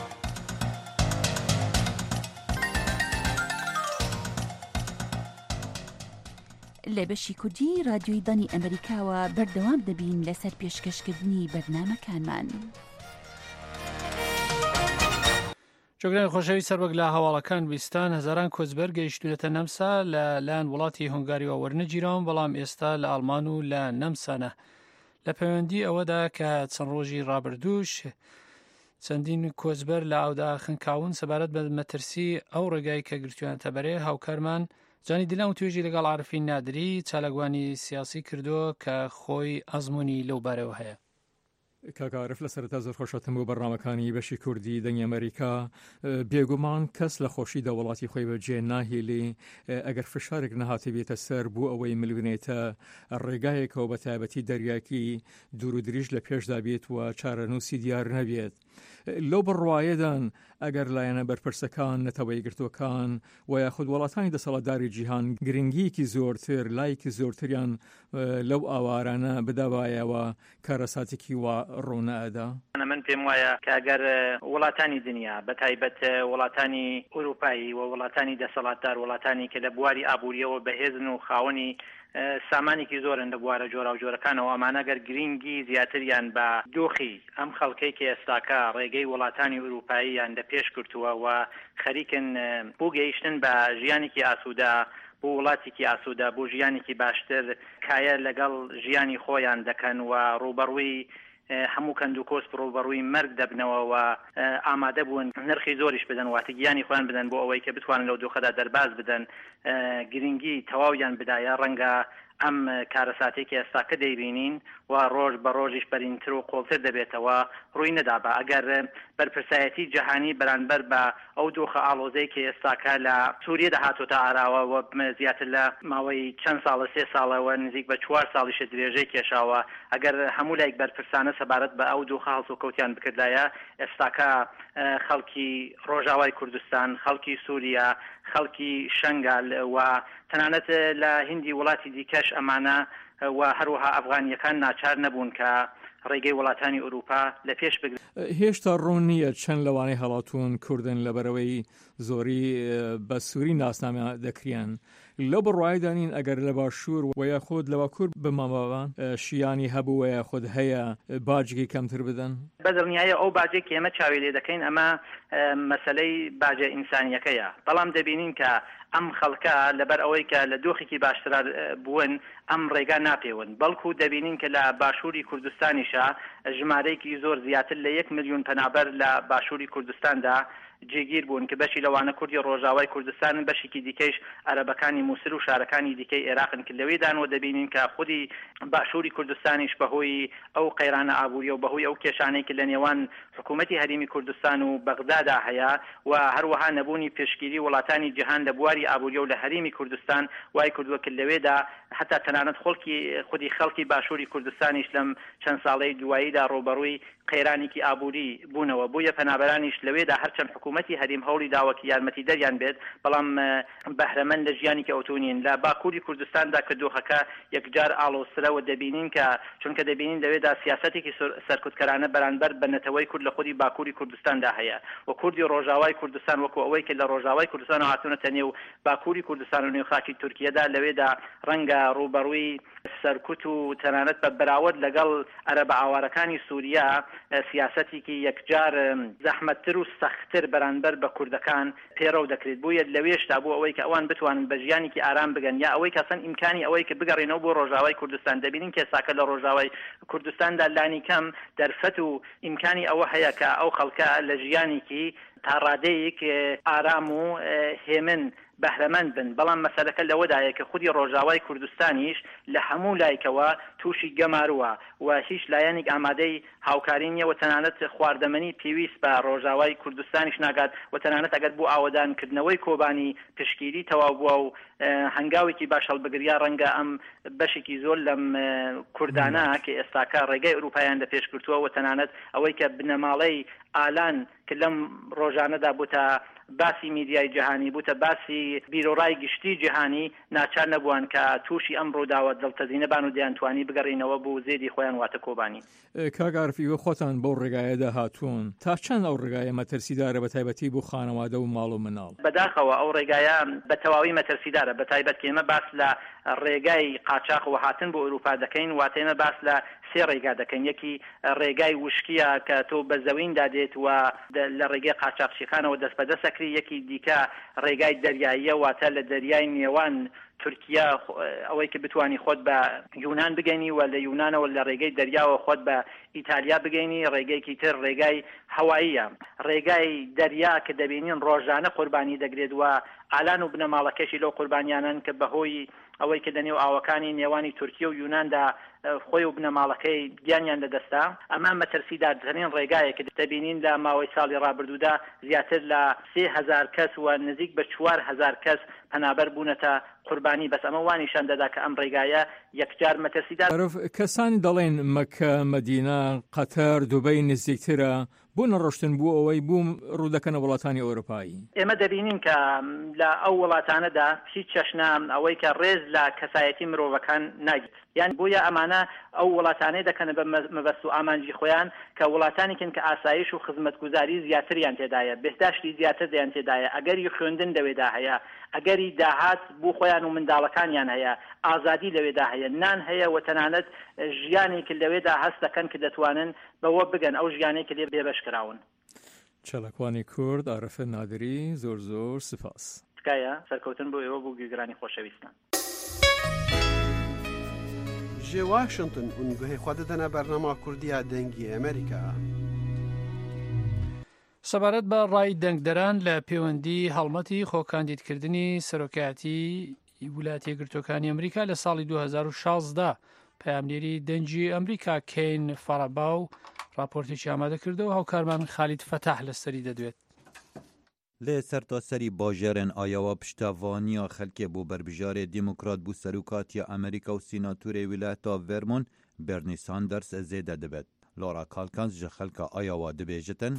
لە بەشی کوردی رادیۆی دانی ئەمریکاوە بەردەوام دەبین لەسەر پێشکەشکردنی بەرنامەکانمان. جۆگرانی خۆشەوی سەربەک لە هەواڵەکان بیستان هەزاران کۆچبەر گەیشتونەتە نەمسا لە لایەن وڵاتی هۆنگاریەوە وەرنەگیرەوە بەڵام ئێستا لە ئەڵمان و لە نەمسانە. لە پەیوەندی ئەوەدا کە چەند ڕۆژی ڕابردووش چەندین کۆچبەر لە ئاودا خنکاون سەبارەت بە مەترسی ئەو ڕێگای کە گرتویانەتە بەرێ هاوکارمان جانی دلان و توێژی لەگەڵ عارفین نادری چالاگوانی سیاسی کردو کە خۆی ئەزمموی لەو بارەوە هەیە. کاکعاعرف لە سەرەتا زۆر خۆشەتم بۆ بەڕنامەکانی بەشی کوردی دەنگی ئەمریکا. بێگومان کەس لە خۆشیدا وڵاتی خۆی بەجێ ناهێڵێ ئەگەر فشارێک نەهاتە بێتە سەر بوو ئەوەی ملوێنێتە ڕێگایەکەوە بە تایبەتی دەریاکی دوور و دریژ لە پێشدا بێت و چارەنووسی دیار نەبێت. لەو بڕواایەدان ئەگەر لایەنە بەرپرسەکان نەتەوەی گرتوەکان و یاخود وڵاتانی دەسەڵاتداری جیهان گرنگیکی زۆرتر لایکی زۆرتریان لەو ئاوارانە بداوایەوە کارەساتێکی وا ڕوونەئەدا. من پێم وایە کە ئەگەر وڵاتانی دنیا بە تایبەت وڵاتانی ئوروپایی و وڵاتانی دەسەڵاتدار وڵاتانی کە لە بواری ئابوووریەوە بەهێزن و خاوەنی سامانێکی زۆرن لە بوارە جۆرا و جۆرەکانەوە ئەمانەگەر گرنگی زیاتریان بە دۆخی ئەم خەڵکەی کە ئێستاکە ڕێگەی وڵاتانی ئوروپاییان دە پێش کردووە و خەریکن بۆ گەیشتن بە ژیانێکی ئاسوودا بۆ وڵاتێکی ئاسوودا بۆ ژیانێکی باشتر کایە لەگەڵ ژیانی خۆیان دەکەن و ڕوبەڕووی هەموو کەندوکۆس ڕوبەڕووی مەرگ دەبنەوە و ئامادە بوون نرخی زۆریش بدەن واتە گیانی خۆیان بدەن بۆ ئەوەی کە بتوانن لەو دۆخەدا دەرباز بدەن گرنگی تەواویان بدایە ڕەنگە ئەم کارەساتێکی ئێستاکە دەیبینین و ڕۆژ بە ڕۆژیش بەرینتر و قۆڵتر دەبێتەوە ڕووی نەدابە ئەگەر بەرپرسایەتی جەهانی بەرامبەر بە ئەو دۆخە ئاڵۆزەی کە ئێستاکە لە سووریە دەهاتۆتە ئاراوە و زیاتر لە ماوەی چەند ساڵە سێ ساڵەوە نزیک بە چوار ساڵیشە درێژەی کێشاوە ئەگەر هەموو لایەک بەرپرسانە سەبارەت بە ئەو دۆخە هەڵسوکەوتیان بکردایە ئێستاکە خەڵکی ڕۆژاوای کوردستان خەڵکی سووریا خەڵکی شەنگال و تەنانەت لە هیندی وڵاتی دیکەش ئەمانە و هەروەها ئەفغانیەکان ناچار نەبوون کە ڕێگەی وڵاتانی ئوروپا لە پێش بگرن. هێشتا ڕوون نییە چەند لەوانەی هەڵاتون کوردن لەبەرەوەی زۆری بە سووری ناسنامە دەکرێن. لەو بڕواایدانین ئەگەر لە باشوور و یاخود لە باکوور بماماوان شیانی هەبوو و یاخود هەیە باجێکی کەمتر بدەن. بەدڵنیایە ئەو باجێک ئێمە چاوی لێ دەکەین ئەمە مەسەلەی باجە ئینسانیەکەیە بەڵام دەبینین کە ئەم خەڵکە لەبەر ئەوەی کە لە دۆخێکی باشترا بوون ئەم ڕێگا ناپێون بەڵکو دەبینین کە لە باشووری کوردستانیشە ژمارەیەکی زۆر زیاتر لە یەک ملیۆن پەنابەر لە باشووری کوردستاندا جێگیر بوون کە بەشی لەوانە کوردی ڕۆژاوای کوردستان بەشێکی دیکەیش عەرەبەکانی مووسڵ و شارەکانی دیکەی عێراقن کە لەوێدانەوە دەبینین کە خودی باشووری کوردستانیش بەهۆی ئەو قەیرانە ئابووری و بەهۆی ئەو کێشانەی کە لە نێوان حکوومەتی هەرێمی کوردستان و بەغدادا هەیە و هەروەها نەبوونی پێشگیری وڵاتانی جیهان لە بواری ئابووری و لە هەرێمی کوردستان وای کردووە کە لەوێدا حتا تەنانەت خۆڵکی خودی خەڵکی باشووری کوردستانیش لەم چەند ساڵەی دواییدا ڕۆبەڕووی قەیرانێکی ئابووری بوونەوە بۆیە پەنابەرانیش لەوێدا هەرچەند حکوومەتی هەرێم هەوڵی داوەکی یارمەتی دەریان بێت بەڵام بەهرەمەند لە ژیانی کە ئەوتونین لە باکووری کوردستاندا کە دۆخەکە یەکجار ئاڵۆسرەوە دەبینین کە چونکە دەبینین لەوێدا سیاسەتێکی سەرکوتکەرانە بەرامبەر بەنەتەوەی کورد لە خودی باکووری کوردستاندا هەیە و کوردی ڕۆژاوای کوردستان وەکو ئەوەی کە لە ڕۆژاوای کوردستان هاتوونەتە نێو باکووری کوردستان و نێوخاکی تورکیەدا لەوێدا ڕەنگە ڕوبەڕووی سەرکوت و تەنانەت بە بەراورد لەگەڵ عەرەبە ئاوارەکانی سووریا سیاسەتێکی یەکجار زەحمەتتر و سەختتر بەرامبەر بە کوردەکان پێڕەو دەکرێت بۆیە لەوێشتا بوو ئەوەی کە ئەوان بتوانن بە ژیانێکی ئارام بگەن یا ئەوەی کەسەن ئیمکانی ئەوەی کە بگەڕێنەوە بۆ ڕۆژاوای کوردستان دەبینین کێساکە لە ڕۆژاوای کوردستاندا لانی کەم دەرفەت و ئیمکانی ئەوە هەیە کە ئەو خەڵکە لە ژیانێکی تا ڕادەیەک ئارام و هێمن بەهرەمەند بن. بەڵام مەسەلەکە لەوەدایە کە خودی ڕۆژاوای کوردستانیش لە هەموو لایکەوە تووشی گەمارووە و هیچ لایەنێک ئامادەی هاوکاری نییە و تەنانەت خواردەمەنی پێویست بە ڕۆژاوای کوردستانیش ناگات و تەنانەت ئەگەر بۆ ئاوەدانکردنەوەی کۆبانی پشگیری تەواو بووە و هەنگاوێکی باش هەڵبگریا ڕەنگە ئەم بەشێکی زۆر لەم کوردانە کە ئێستاکە ڕێگەی ئەوروپایان لە پێشکردووە و تەنانەت ئەوەی کە بنەماڵەی ئالان کە لەم ڕۆژانەدا بووتە باسی میدیای جیهانی بووتە باسی بیرۆڕای گشتی جیهانی ناچار نەبووان کە تووشی ئەم ڕووداوە دڵتەزینەبان و دەیانتوانی بگەڕینەوە بۆ زێدی خۆیان واتە کۆبانی. کاگعرفی خۆتان بەو ڕێگایەدا هاتوون تا چەند ئەو ڕێگایە مەترسیدارە بە تایبەتی بۆ خانەوادە و ماڵ و مناڵ؟ بەداخەوە ئەو ڕێگایە بە تەواوی مەترسیدارە، بە تایبەت کە ئێمە باس لە ڕێگای قاچاق و هاتن بۆ ئەوروپا دەکەین واتە ئێمە باس لە سێ ڕێگا دەکەین. یەکی ڕێگای وشکیە کە تۆ بە زەویندا دێت و لە ڕێگەی قاچاقچیخانەوە دەست بە دەسەکری. یەکی دیکە ڕێگای دەریاییە واتە لە دەریای نێوان تورکیا ئەوەی کە بتوانی خۆت بە یونان بگەینی و لە یونانەوە لە ڕێگەی دەریاوە خۆت بە ئیتالیا بگەینی. ڕێگەیەکی تر ڕێگای هەواییە. ڕێگای دەریا کە دەبینین ڕۆژانە قوربانی دەگرێت و ئالان و بنەماڵەکەشی لەو قوربانیانن کە بەهۆی ئەوەی کە دەنێو ئاوەکانی نێوانی تورکیا و یوناندا خۆی و بنەماڵەکەی گیانیان لەدەستا. ئەمە مەترسیدارترین ڕێگایە کە دەبینین لە ماوەی ساڵی ڕابردوودا زیاتر لە سێ هەزار کەس و نزیک بە چوار هەزار کەس پەنابەر بوونەتە قوربانی. بەس ئەمە وانیشان دەدا کە ئەم ڕێگایە یەکجار مەترسیدار. کەسانی دەڵێن مەکە، مەدینە، قەتەر، دوبەی نزیکترە بۆ نەڕۆشتن بوو ئەوەی بووم ڕوودەکەنە وڵاتانی ئەوروپایی. ئێمە دەبینین کە لە ئەو وڵاتانەدا هیچ چەشنە ئەوەی کە ڕێز لە کەسایەتی مرۆڤەکان ناگیت. یان بۆیە ئەمانە ئەو وڵاتانەی دەکەنە بە مەبەست و ئامانجی خۆیان کە وڵاتانێکن کە ئاسایش و خزمەتگوزاری زیاتریان تێدایە، بهداشتی زیاتر دەیان تێدایە، ئەگەری خوێندن لەوێدا هەیە، ئەگەری داهات بۆ خۆیان و منداڵەکانیان هەیە، ئازادی لەوێدا هەیە، نان هەیە و تەنانەت ژیانێکی لەوێدا هەست دەکەن کە دەتوانن بەوە بگەن ئەو ژیانێکی لێ بێبەشکراون. چەلەکوانی کورد عارفە نادری، زۆر زۆر سپاس. تکایە سەرکەوتن بۆ ئێوە بۆ گوێگرانی خۆشەویستان. ji Washington û guhê xwe didine bernama Kurdiya dengî Amerîka. سەبارەت بە ڕای دەنگدەران لە پەیوەندی هەڵمەتی خۆکاندیدکردنی سەرۆکایەتی ویلایەتە یەکگرتووەکانی ئەمریکا لە ساڵی دوو هەزار و شازدە پەیامنێری دەنگی ئەمریکا کین فەرەباو راپۆرتێکی ئامادە کردەوە و هاوکارمان خالید فەتاح لەسەری دەدوێت. لێ سەرتاسەری باژێرن ئایاوا پشتاوانیا خەلکێ بۆ بربژارێ دیموکرات بوو سەرۆکاتیە ئەمریکا و سیناتورێ ویلایەتا ڤێرمۆنت بەرنی ساندەرس زێدە دەبێت. لۆرا کالکانس ji xelka ئایاوا dibêjitin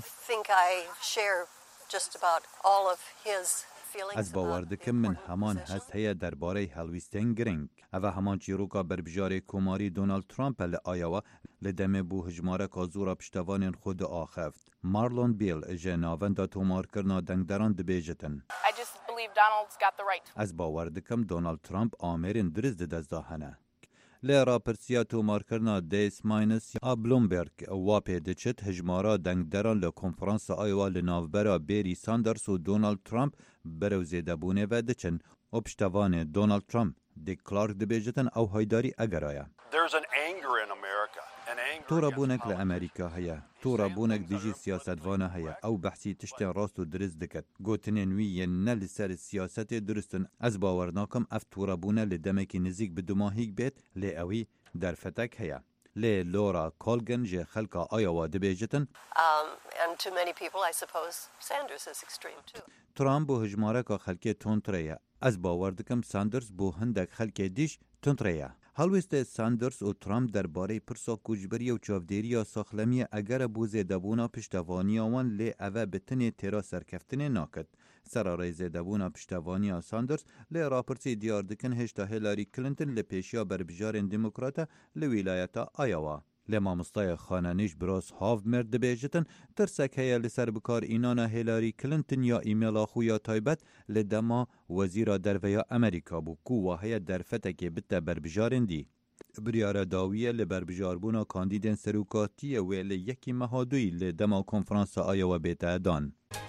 ez bawer dikim min heman hest heye derbarê helwîstên giring. Ev heman çîroka berbjarê Komarî Donald Trump e li Iowa li demê bû hijmareka zora piştevanên xwe diaxeft. Marlon Beal ji navenda tomarkirina dengderan dibêjitin. Ez bawer dikim Donald Trump amêrên diriz di dest da hene. Lê rapirsiya tomarkirina Des Minus a Bloomberg wa pê diçit hijmara dengderan li konferansa Iowa li navbera Bernie Sanders û Donald Trump berew zêdebûnê ve diçin û piştevanê Donald Trump Dick Clark dibêjitin ew haydarî egeraya. Torabûnek li Amerîka heye. Torabûnek dijî siyasetvana heye. Ew behsî tiştên rast û diriz diket. Gotinên wî yên ne li ser siyasetê duristin. Ez bawer nakim ev torabûne li demekî nizîk bi dimahîk bêt lê ewî derfetek heye. Lê Laura Colgan ji xelka Iowa dibêjitin Trump bû hijmareka xelkê tundre ye. Ez bawer dikim Sanders bû hindek xelkê dîş tundre ye. Helwestê Sanders û Trump derbarê pirsa kûçberiya û çavdêriya saxlemiye egere bû zêdebûna piştevaniya wan lê ev e bi tinê têra serkeftinê nakit. Serarê zêdebûna piştevaniya Sanders lê rapirsî diyar dikin hêşta Hillary Clinton li pêşiya berbijarên demokrata li wîlayeta Iowa. Lê mamostaya xanenîş biraz havmer dibêjitin tirsek heye li ser bikarînana Hillary Clinton ya îmêla xwe ya taybet li dema wezîra derveya Amerîka bû ku wa heye derfetekê bite berbijarên dî. Biryara dawiye li berbijarbûna kandîdên serokatiyê wê li yekî meha duyî li dema konferansa Iowa bête dan.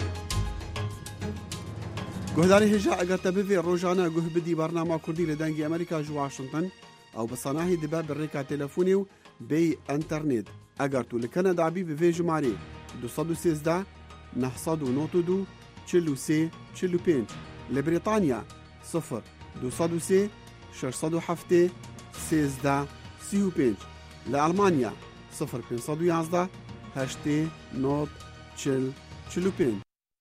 Guhdarî hêja eger te bivê rojane guh bidî bernama Kurdî li dengî Amerîka ji Washington ew bi sanahî dibe bi rêka telefûnê û bê internet. Eger tu li Kanada bî bi vê jimarê du sed û sêzdeh نهصد و نوت و دو چل و سه چل و پنج. لبریتانیا صفر دوصد و سه ششصد و هفت سیزده سی و پنج. لألمانیا صفر پنصد و یازده هشت نوت چل چل و پنج.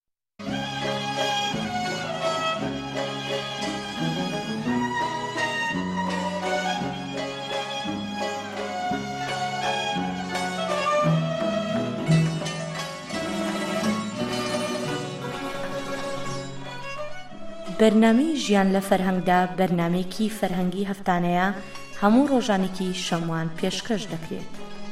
بەرنامەی ژیان لە فەرهەنگدا بەرنامەیەکی فەرهەنگی هەفتانەیە هەموو ڕۆژانێکی شەموان پێشکەش دەکرێت.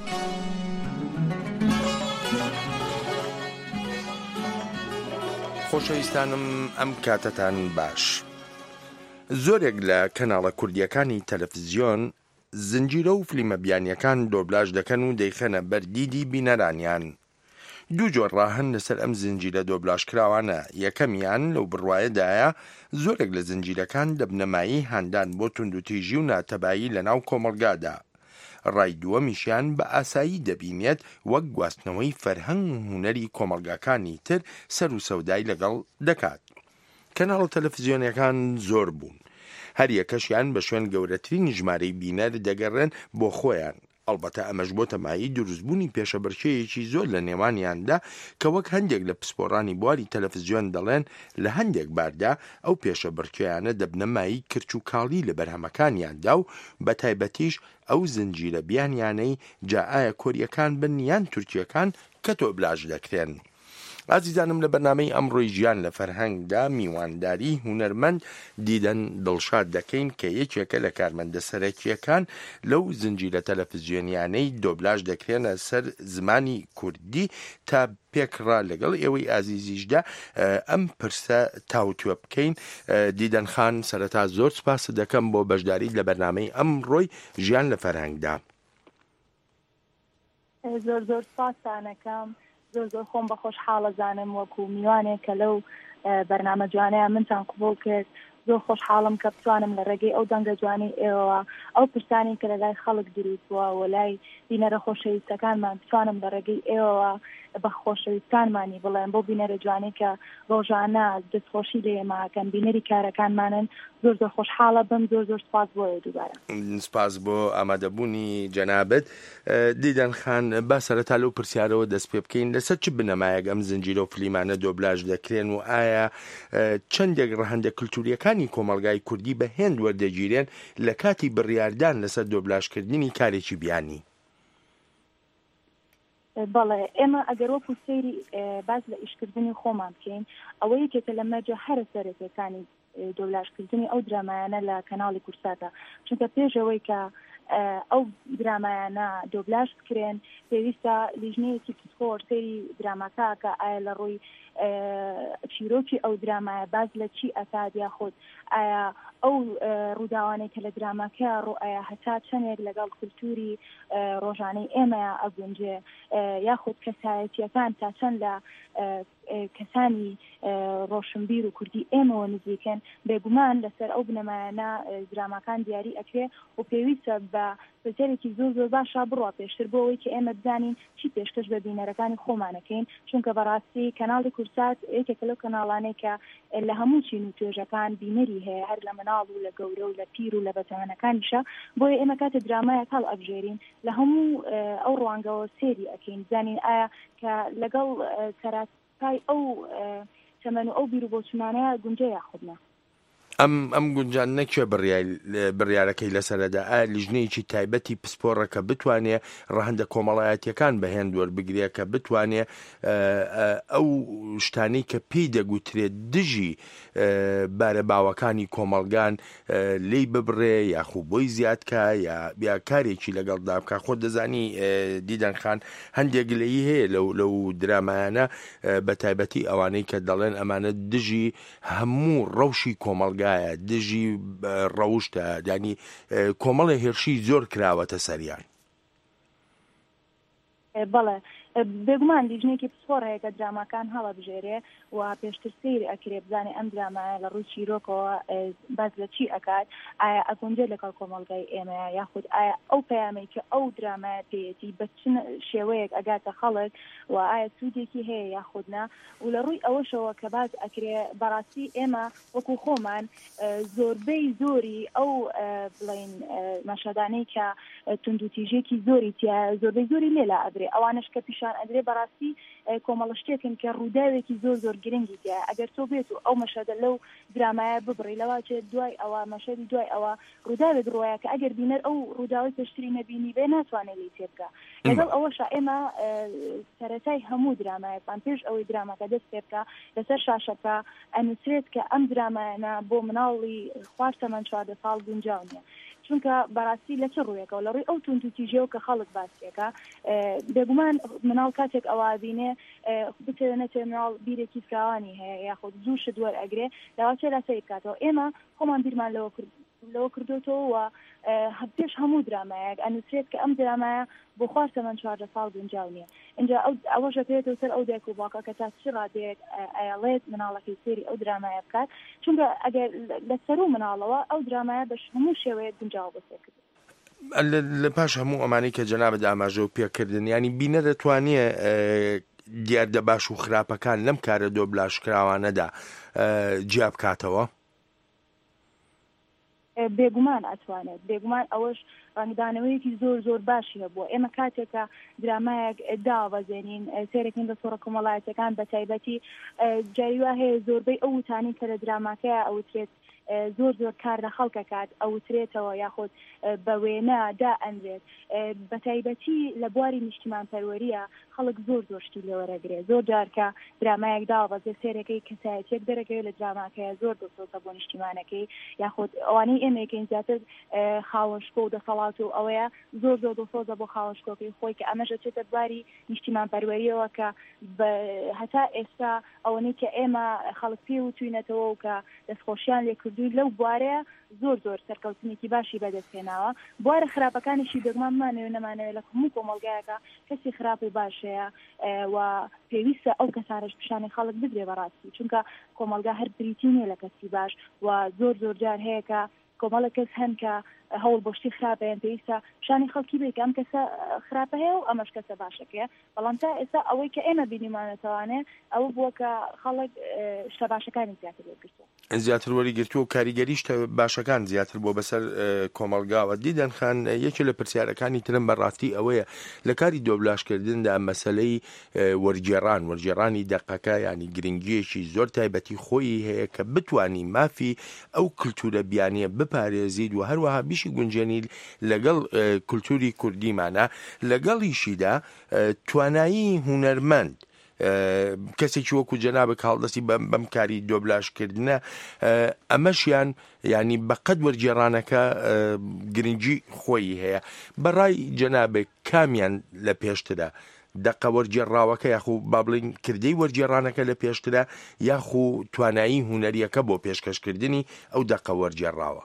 خۆشەویستانم ئەم کاتتان باش. زۆرێک لە کەناڵە کوردیەکانی تەلەڤیزیۆن زنجیرە و فلیمە بیانیەکان دۆبلاژ دەکەن و دەیخەنە بەردیدی بینەرانیان. دوو جۆر ڕاهن لەسەر ئەم زنجیرە دۆبلاژکراوانە. یەکەمیان لەو بڕوایەدایە زۆرێک لە زنجیرەکان دەبنەمایی هاندان بۆ توندوتیژی و ناتەبایی لە ناو کۆمەڵگادا. ڕای دووەمیشیان بە ئاسایی دەبینێت وەک گواستنەوەی فەرهەنگ و هونەری کۆمەڵگاکانی تر سەر و سەودای لەگەڵ دەکات. کەناڵ تەلەڤیزیۆنەکان زۆر بوون، هەر یەکەشیان بە شوێن گەورەترین ژمارەی بینەر دەگەڕێن بۆ خۆیان. ئەڵبەتە ئەمەش بۆ تەمایی دروستبوونی پێشەبڕکێیەکی زۆر لە نێوانیاندا کە وەک هەندێک لە پسپۆڕانی بواری تەلەڤیزیۆن دەڵێن لە هەندێک باردا ئەو پێشەبڕکێیانە دەبنەمایی کرچ و کاڵی لە بەرهەمەکانیاندا و بە تایبەتیش ئەو زنجیرە بیانیانەی جا ئایا کۆریەکان بن یان تورکیەکان کە دۆبلاژ دەکرێن. ئازیزانم لە بەرنامەی ئەمڕۆی ژیان لە فەرهەنگدا میوانداری هونەرمەند دیدەن دڵشاد دەکەین کە یەکێکە لە کارمەندە سەرەکیەکان لەو زنجیرە تەلەڤیزیۆنیانەی دۆبلاژ دەکرێنە سەر زمانی کوردی تا پێکڕا لەگەڵ ئێوەی ئازیزیشدا ئەم پرسە تاوتوێ بکەین. دیدەن خان سەرەتا زۆر سپاس دەکەم بۆ بەشداریت لە بەرنامەی ئەمڕۆی ژیان لە فەرهەنگدا. زۆر زۆر سپاسانەکەم. زۆر زۆر خۆم بە خۆشحاڵە زانم وەکو میوانێک کە لەو بەرنامە جوانەیە منتان قبول کرد. زۆر خۆشحاڵم کە بتوانم لە ڕێگەی ئەو دەنگە جوانی ئێوە ئەو پرسانی کە لە لای خەڵک دروستووە و لای بینەرە خۆشەویستەکانمان بتوانم لە ڕێگەی ئێوە بە خۆشەویستانمانی بڵێن بۆ بینەرە جوانی کە ڕۆژانە دەستخۆشی لێ ئێماکەن بینەری کارەکانمانن. زۆر زۆر خۆشحاڵە بم. زۆر زۆر سپاس بۆیە دووبارە. سپاس بۆ ئامادەبوونی جەنابەت. دیدەن خان با سەرەتا لەو پرسیارەوە دەست پێ بکەین لەسەر چ بنەمایەک ئەم زنجیرە و فلیمانە دۆبلاژ دەکرێن و ئایا چەندێک ڕەهەندە کولتوریەکانی کۆمەڵگای کوردی بە هێند وەردەگیرێن لە کاتی بڕیاردان لەسەر دۆبلاژکردنی کارێکی بیانی؟ بەڵێ ئێمە ئەگەر وەکو سەیری باز لە ئیشکردنی خۆمان بکەین ئەوە یەکێکە لە مەرجە هەرە سەرەکیەکانی دۆبلاژکردنی ئەو درامایانە لە کەناڵی کورساتە، چونکە پێشەوەی کە ئەو درامایانە دۆبلاژ بکرێن پێویستە لیژنەیەکی پسپۆر سەیری دراماکە کە ئایا لە ڕووی چیرۆکی ئەو درامایە باز لە چی ئەکات یاخود ئایا ئەو ڕووداوانەی کە لە دراماکە ڕوو ئایا هەتا چەندێک لەگەڵ کولتوری ڕۆژانەی ئێمەیە ئەگونجێ یاخود کەسایەتیەکان تا چەند لە کەسانی ڕۆشنبیر و کوردی ئێمەوە نزیکن. بێگومان لەسەر ئەو بنەمایانە دراماکان دیاری ئەکرێ و پێویستە بە بەجێرێکی زۆر زۆر باشە بڕوا پێشتر بۆ ئەوەی کە ئێمە بزانین چی پێشکەش بە بینەرەکانی خۆمانەکەین، چونکە بەڕاستی کەناڵی کورسات یەکێکە لەو کەناڵانەی کە لە هەموو چین و توێژەکان بینەری هەیە، هەر لە مەناڵ و لە گەورە و لە پیر و لە بەتەمەنەکانیشە. بۆیە ئێمە کاتە درامایەک هەڵ ئەبژێرین لە هەموو ئەو ڕوانگەوە سێری ئەکەین بزانین ئایا کە لەگەڵ کەراتای ئەو تەمەن و ئەو بیر و بۆچوونانەیە گونجە یاخودنا. ئەم ئەم گونجان نەکوێ بڕیارەکەی لەسەرەدا ئایا لیژنەیەکی تایبەتی پسپۆڕەکە بتوانێ ڕەهەندە کۆمەڵایەتیەکان بەهێند وەربگرێ کە بتوانێ ئەو شتانەی کە پێی دەگوترێت دژی بارە باوەکانی کۆمەڵگان لی ببڕێ یاخوو بۆی زیادکە یا کارێکی لەگەڵدا بکە. خۆ دەزانی دیدەن خان هەندێک لەی هەیە لەو لەو درامایانە بە تایبەتی ئەوانەی کە دەڵێن ئەمانە دژی هەموو ڕەوشی کۆمەڵگایە، دژی ڕەوشتە، دانی کۆمەڵی هێرشی زۆر کراوەتە سەریان. بەڵێ بێگومان لیژنێکی پسپۆر هەیە کە دراماکان هەڵەبژێرێ و پێشتر سەیری ئەکرێ بزانێ ئەم درامایە لە ڕووی چیرۆکەوە باز لە چی ئەکات، ئایا ئەگونجێت لەگەڵ کۆمەڵگای ئێمەیە یاخود ئایا ئەو پەیامەی کە ئەو درامایە پێیەتی بە چ شێوەیەک ئەگاتە خەڵک و ئایا سوودێکی هەیە یاخودنا، و لە ڕووی ئەوەشەوە کە باز ئەکرێ بەڕاستی ئێمە وەکو خۆمان زۆربەی زۆری ئەو بڵین مەشەدانەی کە توندوتیژێکی زۆری تیا زۆربەی زۆری لێلا ئەدرێ ئەوانش کە پیشان ئەدرێ بەڕاستی کۆمەڵە شتێکن کە ڕووداوێکی زۆر زۆر گرنگی تیا ئەگەر تۆ بێت و ئەو مەشەدە لەو درامایە ببڕی لەواچێت دوای ئەوە مەشەدی دوای ئەوە ڕووداوێت ڕۆیە کە ئەگەر بینەر ئەو ڕووداوی پێشتری نەبینی بێ ناتوانێت لی تێ بکە. لەگەڵ ئەوەشە ئێمە سەرەتای هەموو درامایەکان پێش ئەوەی درامەکە دەست پێ بکە لەسەر شاشەکە ئەنووسرێت کە ئەم درامایانە بۆ مناڵی خوار تەمەن چواردە ساڵ گونجاو نییە، چونکە بەڕاستی لە چ ڕوویەکە و لە ڕووی ئەو توندوتیژێ و کە خەڵک باسیەکە بێگومان مناڵ کاتێک ئەوە بینێ بتێنێتێ مناڵ بیرێکی فراوانی هەیە یاخود زوو شت وەرئەگرێ لەواچێ لە سەیر بکاتەوە. ئێمە خۆمان بیرمان لەوە کرد لەوە کردوتەوە و پێش هەموو درامایەک ئەنووسێت کە ئەم درامایە بۆ خوار تەمەن چواردە ساڵ گونجاو نییە. اینجا ئەوەشە پێێتەوە سەر ئەو دایک و باوکە کە تا چ ڕادێک ئەیەڵێت مناڵەکەی سێری ئەو درامایە بکات، چونکە ئەگەر لە سەر و مناڵەوە ئەو درامایە بەش هەموو شێوەیە گونجاو بەسێ کرد. لە پاش هەموو ئەمانەی کە جەنابەت ئاماژە و پێکردن ینی بینە دەتوانێت دیاردە باش و خراپەکان لەم کارە دۆبلاشکراوانەدا جیا بکاتەوە؟ بێگومان ئەتوانێت، بێگومان ئەوەش ڕنگدانەوەیەکی زۆر زۆر باشی هەبووە. ئێمە کاتێکە درامایەک داوەزێنین سێرەکەین لە سۆڕە کۆمەڵایەتەکان بە تایبەتی جایوا هەیە زۆربەی ئەو وتانی کە لە دراماکەیە ئەوترێت زۆر زۆر کار لە خەڵکەکات ئەوترێتەوە یاخود بە وێنە دا ئەندرێت بە تایبەتی لە بواری نیشتیمان پەروەریە خەڵک زۆر زۆر شتی لێوەرەگرێ. زۆر جارکە درامایەک داوەزێ سێرەکەی کەسایەتێک دەرەکەوێت لە دراماکەیە زۆر دەسۆتە بۆ نیشتیمانەکەی یاخود ئەوانەی ئێمەکەین زیاتر خاوەشکۆ و دەسەڵات و ئەوەیە زۆر زۆر دەسۆزە بۆ خاوەشکۆکەی خۆی کە ئەمەژە چێتە بواری نیشتیمان پەروەریەوە کە هەتا ئێستا ئەوەنەی کە ئێمە خەڵک پێ وتوینەتەوە و کە دەستخۆشیان لێ کردووی لەو بوارەیە زۆر زۆر سەرکەوتنێکی باشی بەدەستێناوە. بوارە خراپەکانیشی دەگمانمانەوە نەمانەوە لە هەموو کۆمەڵگایەکە کەسی خراپ و باشەیە و پێویستە ئەو کەسانش پیشانی خەڵک بدرێ بەڕاستی، چونکە کۆمەڵگا هەر بریتی نییە لە کەسی باش و زۆر زۆر جار هەیە کە کۆمەڵە کەس هەن کە هەوڵ بۆشتی خراپەیان پێویستە پیشانی خەڵکی بێت ئەم کەسە خراپە هەیە و ئەمەش کەسە باشەکەیە، بەڵام تا ئێستا ئەوەی کە ئێمە بینیمانەتەوانێ ئەوە بووە کە خەڵک شتە باشەکانی زیاتر وەرگرتووە زیاتر وەریگرتووە و کاریگەری شتە باشەکان زیاتر بۆ بەسەر کۆمەڵگاوە. دیدەن خان یەکێ لە پرسیارەکانی ترم بەڕاستی ئەوەیە لە کاری دۆبلاشکردندا مەسەلەی وەرگێڕان وەرگێڕانی دەقەکە ینی گرنگیەکی زۆر تایبەتی خۆی هەیە کە بتوانی مافی ئەو کللتورە بیانیە بپارێزید و هەروەها بیشی گونجێنی لەگەڵ کللتوری کوردیمانە لەگەڵیشیدا توانایی هونەرمەند کەسێکی وەکو جەنابە کاڵدەستی بەم کاری دۆبلاشکردنە ئەمەشیان ینی بەقەد وەرگێڕانەکە گرنگی خۆی هەیە. بەڕای جەنابێک کامیان لە پێشترە دەقە وەرگێڕاوەکە یاخو با بڵین کردەی وەرگێڕانەکە لە پێشترە یاخو توانایی هونەریەکە بۆ پێشکەشکردنی ئەو دەقە وەرگێڕاوە؟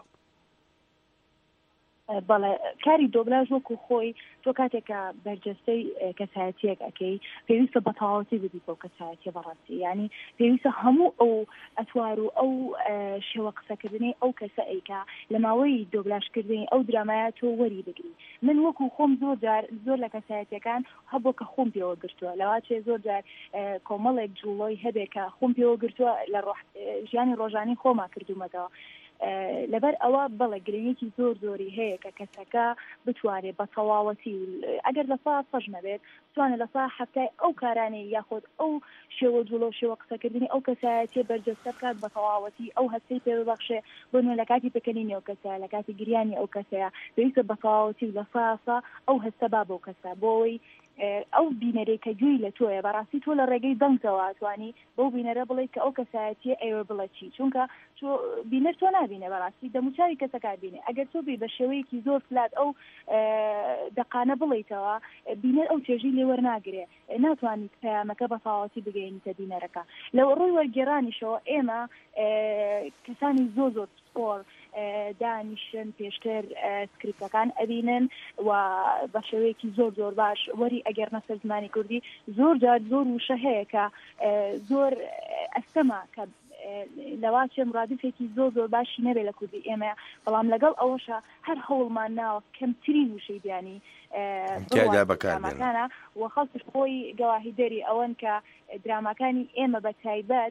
بەڵێ کاری دۆبلاژ وەکو خۆی تۆ کاتێکە بەرجەستەی کەسایەتیەک ئەەکەی پێویستە بە تەواوەتی بدیت بۆ کەسایەتی بەڕاستی، ینی پێویستە هەموو ئەو ئەتوار و ئەو شێوە قسەکردنی ئەو کەسە ئەیکا لە ماوەی دۆبلاشکردنی ئەو درامایە تۆ وەری بگری. من وەکو خۆم زۆر جار زۆر لە کەسایەتیەکان هەبوو کە خۆم پێوە گرتووە لەواچێ زۆر جار کۆمەڵێک جوڵۆی هەبێت کە خۆم پێوە گرتووە لە ژیانی ڕۆژانی خۆما کردومەتەوە. لەبەر ئەوە بەڵێ گرنگێکی زۆر زۆری هەیە کە کەسەکە بتوانێت بە تەواوەتی ئەگەر لە سا سەژ نەبێت بتوانێت لە سا هەفتای ئەو کارانەی یاخود ئەو شێوە جوڵە و شێوە قسەکردنی ئەو کەسایەتیە بەرجەستە بکات بە تەواوەتی ئەو هەستەی پێ ببەخشێ بۆ نوێ لە کاتی پێکەنینی ئەو کەسەیە لە کاتی گریانی ئەو کەسەیە پێویستە بە تەواوەتی لە ساسا ئەو هەستە با بۆ کەسە بۆەوەی ئەو بینەرێک کە گوێی لە تۆیە بەڕاستی تۆ لە ڕێگەی دەنگتەوە ئەتوانی بەو بینەرە بڵێ کە ئەو کەسایەتیە ئێوە بڵێ چی، چونکە بینەر تۆ نابینێ بەڕاستی دەموچاوی کەسەکە بینێ. ئەگەر تۆ بی بە شێوەیەکی زۆر فلات ئەو دەقانە بڵیتەوە بینەر ئەو چێژی لێ وەرناگرێ ناتوانیت پەیامەکە بە تەواوەتی بگەینیتە بینەرەکە. لەو ڕووی وەرگێڕانیشەوە ئێمە کەسانی زۆر زۆر سپۆر دانیشن پێشتر سکریپتەکان ئەبینن و بە شێوەیەکی زۆر زۆر باش وەری ئەگەر نەسەر زمانی کوردی زۆر جار زۆر وشە هەیە کە زۆر ئەستەما کە لەواچێ مرادفێکی زۆر زۆر باشی نەبێت لە کوردی ئێمە بەڵام لەگەڵ ئەوەشە هەر هەوڵمان ناوە کەمترین وشەی بیانی درامەکانە و خەڵکیش خۆی گەواهیدەری ئەوەن کە درامەکانی ئێمە بە تایبەت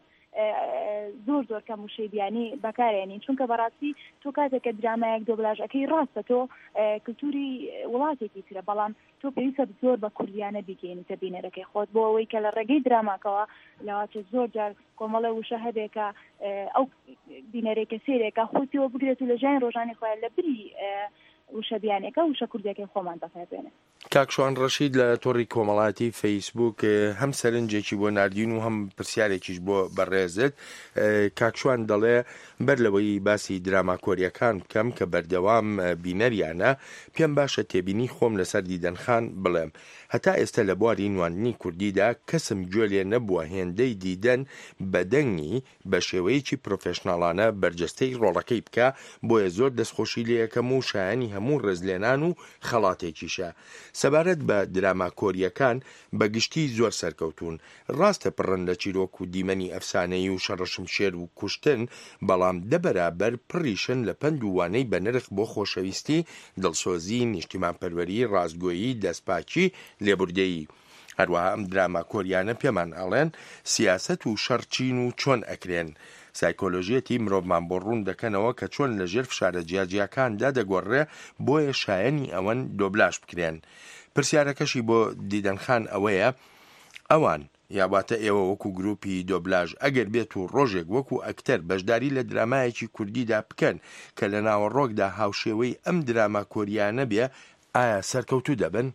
زۆر زۆر کەم وشەی بیانی بەکارێنین چونکە بەڕاستی تۆ کاتێککە درامایەک دۆبلاژەکەی ڕاستە تۆ کلتوری وڵاتێکی ترە بەڵام تۆ پێویستە زۆر بە کوردیانە بیگەینتە بینەرەکەی خۆت بۆ ئەوەی کە لە ڕێگەی دراماکەوە لەواچە زۆر جار کۆمەڵە وشە هەبێکە ئەو بینەرێکە سێرێکە خۆتیەوە بگرێت و لە ژیانی ڕۆژانی خۆیان لە بری وشە بیانێکە وشە کوردیەکەی خۆمان بەکاربێنێ. کاکشوان ڕەشید لە تۆڕی کۆمەڵاتی فەیسبوک هەم سەرنجێکی بۆ ناردین و هەم پرسیارێکیش بۆ بەڕێزت کاکشوان دەڵێ بەر لەوەی باسی دراما کۆریەکان بکەم کە بەردەوام بینەریانە پێم باشە تێبینی خۆم لەسەر دیدەنخان بڵێم هەتا ئێستا لە بواری نواننی کوردیدا کەسم گوێ لێ نەبووە هێندەی دیدەن بەدەنگی بە شێوەیەکی پرۆفێشناڵانە بەرجەستەی ڕۆڵەکەی بکە بۆیە زۆر دەستخۆشی لێ یەکەم و شایانی هەموو ڕێزلێنان و خەڵاتێکیشە. سەبارەت بە دراما کۆریەکان بەگشتی زۆر سەرکەوتون ڕاستە پڕن لە چیرۆک و دیمەنی ئەفسانەی و شەڕەشم شێر و کوشتن بەڵام دەبەرابەر پڕیشن لە پند و وانەی بە نرخ بۆ خۆشەویستی دڵسۆزی نیشتیمانپەروەری ڕازگۆیی دەستپاچی لێبوردەیی. هەروەها ئەم دراما کۆریانە پێمان ئەڵێن سیاست و شەڕچین و چۆن ئەکرێن سایکۆلۆژیەتی مرۆڤمان بۆ ڕوون دەکەنەوە کە چۆن لە ژێر فشارە جیاجیەکاندا دەگۆڕێ بۆیە شایەنی ئەوەن دۆبلاژ بکرێن. پرسیارەکەشی بۆ دیدەنخان ئەوەیە ئەوان یاباتە ئێوە وەکو گروپی دۆبلاژ ئەگەر بێت و ڕۆژێک وەکو ئەکتەر بەشداری لە درامایەکی کوردیدا بکەن کە لە ناوەڕۆکدا هاوشێوەی ئەم دراما کۆریانە بێ ئایا سەرکەوتوو دەبن؟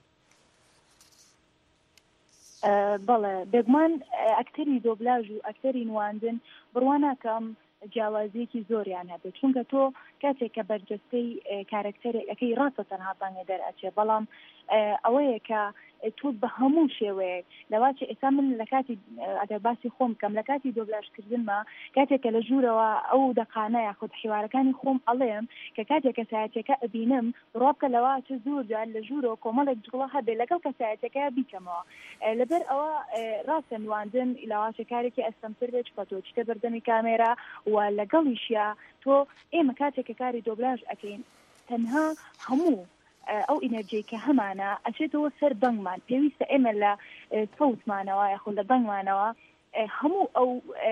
بەڵێ بێگومان ئەکتەری دۆبلاژ و ئەکتەری نواندن بڕواناکەم جیاوازیەکی زۆریان هەبێت چونکە تۆ کاتێک کە بەرجەستەی کارکتەرێکی ڕاستە تەنها بانگە دەرئەچێ بەڵام ئەوەیە کە تۆ بە هەموو شێوەیەک لەواچە ئێستا من لە کاتی ئەگەر باسی خۆم کەم لە کاتی دۆبلاژکردنمە کاتێککە لە ژوورەوە ئەو دەقانە یاخود حیوارەکانی خۆم ئەڵێم کە کاتێککە سایەتەکە ئەبینم ڕۆبکە لەواچە زۆر جار لە ژوورەوە کۆمەڵێک جوڵە هەبێت لەگەڵ کە سایەتەکە بیکەمەوە لەبەر ئەوە ڕاستە نواندن لەواچە کارێکی ئەستەمتر بێت کە تۆ چتە بەردەمی کامێرا و لەگەڵیشیا تۆ ئێمە کاتێککە کاری دۆبلاژ ئەکەین تەنها هەموو ئەو ئینەرجی کە هەمانە ئەچێتەوە سەر بەنگمان پێویستە ئێمە لە سەوتمانەوە یاخود لە بەنگمانەوە هەموو ئەو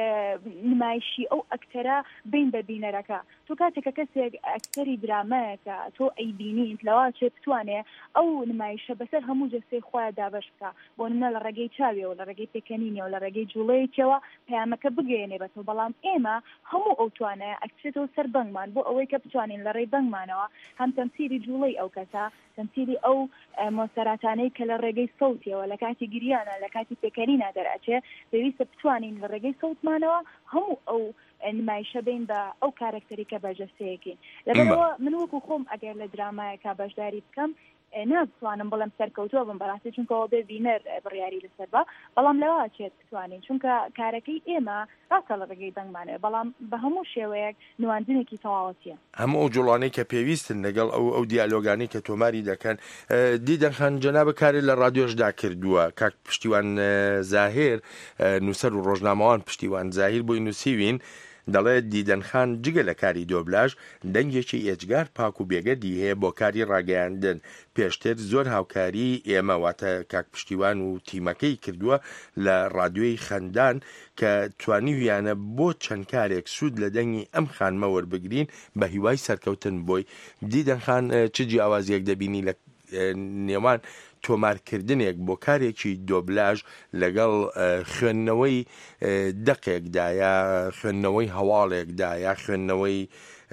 نمایشی ئەو ئەکتەرە بین بە بینەرەکە تۆ کاتێکە کەسێک ئەکتەری درامایەکە تۆ ئەیبینیت لەواچێ بتوانێ ئەو نمایشە بەسەر هەموو جەستەی خۆیان دابەش بکە بۆ نمونە لە ڕێگەی چاویەوە لە ڕێگەی پێکەنینەوە لە ڕێگەی جوڵەیەکەوە پەیامەکە بگەێنێ بەتەوە بەڵام ئێمە هەموو ئەو توانایە ئەکچێتەوە سەر بەنگمان بۆ ئەوەی کە بتوانین لە ڕێی بەنگمانەوە هەم تەمسیری جوڵەی ئەو کەسە تەمسیری ئەو مۆسەراتانەی کە لە ڕێگەی سەوتیەوە لە کاتی گریانە لە کاتی پێکەنینە دەرئەچێ پێویستە بتوانین لە ڕێگەی سەوتمانەوە هەموو ئەو نمایشە بین بە ئەو کارکتەری کە بەجەستەیەکین لەبەرەوە من وەکو خۆم ئەگەر لە درامایەکە بەشداری بکەم ناتوانم بڵم سەرکەوتووە بم بەڕاستی چونکەەوە بێ بینەر بڕیاری لەسەر بە بەڵام لەوە چێت بتوانین چونکە کارەکەی ئێمە ڕاستە لە ڕێگەی دەنگمانێت بەڵام بە هەموو شێوەیەک نواندنێکی تەواوەتیە هەموو ئەو جوڵانەی کە پێویستن لەگەڵ ئەو ئەو دیالۆگانی کە تۆماری دەکەن دیدەنخان جەنابە کارێ لە ڕادیۆشدا کردووە کاک پشتیوان زاهێر نووسەر و ڕۆژنامەوان پشتیوان زاهیر بۆی نووسیوین دەڵێت دیدەنخان جگە لە کاری دۆبلاژ دەنگێکی ئێجگار پاک و بێگەردی هەیە بۆ کاری ڕاگەیاندن پێشتر زۆر هاوکاری ئێمە واتە کاک پشتیوان و تیمەکەی کردووە لە ڕادیۆی خەندان کە توانیویانە بۆ چەند کارێک سوود لە دەنگی ئەم خانمە وەربگرین بە هیوای سەرکەوتن بۆی دیدەنخان چ جیاوازیەک دەبینی لە نێوان تۆمارکردنێک بۆ کارێکی دۆبلاژ لەگەڵ خوێندنەوەی دەقێکدا یا خوێندنەوەی هەواڵێکدا یا خوێندنەوەی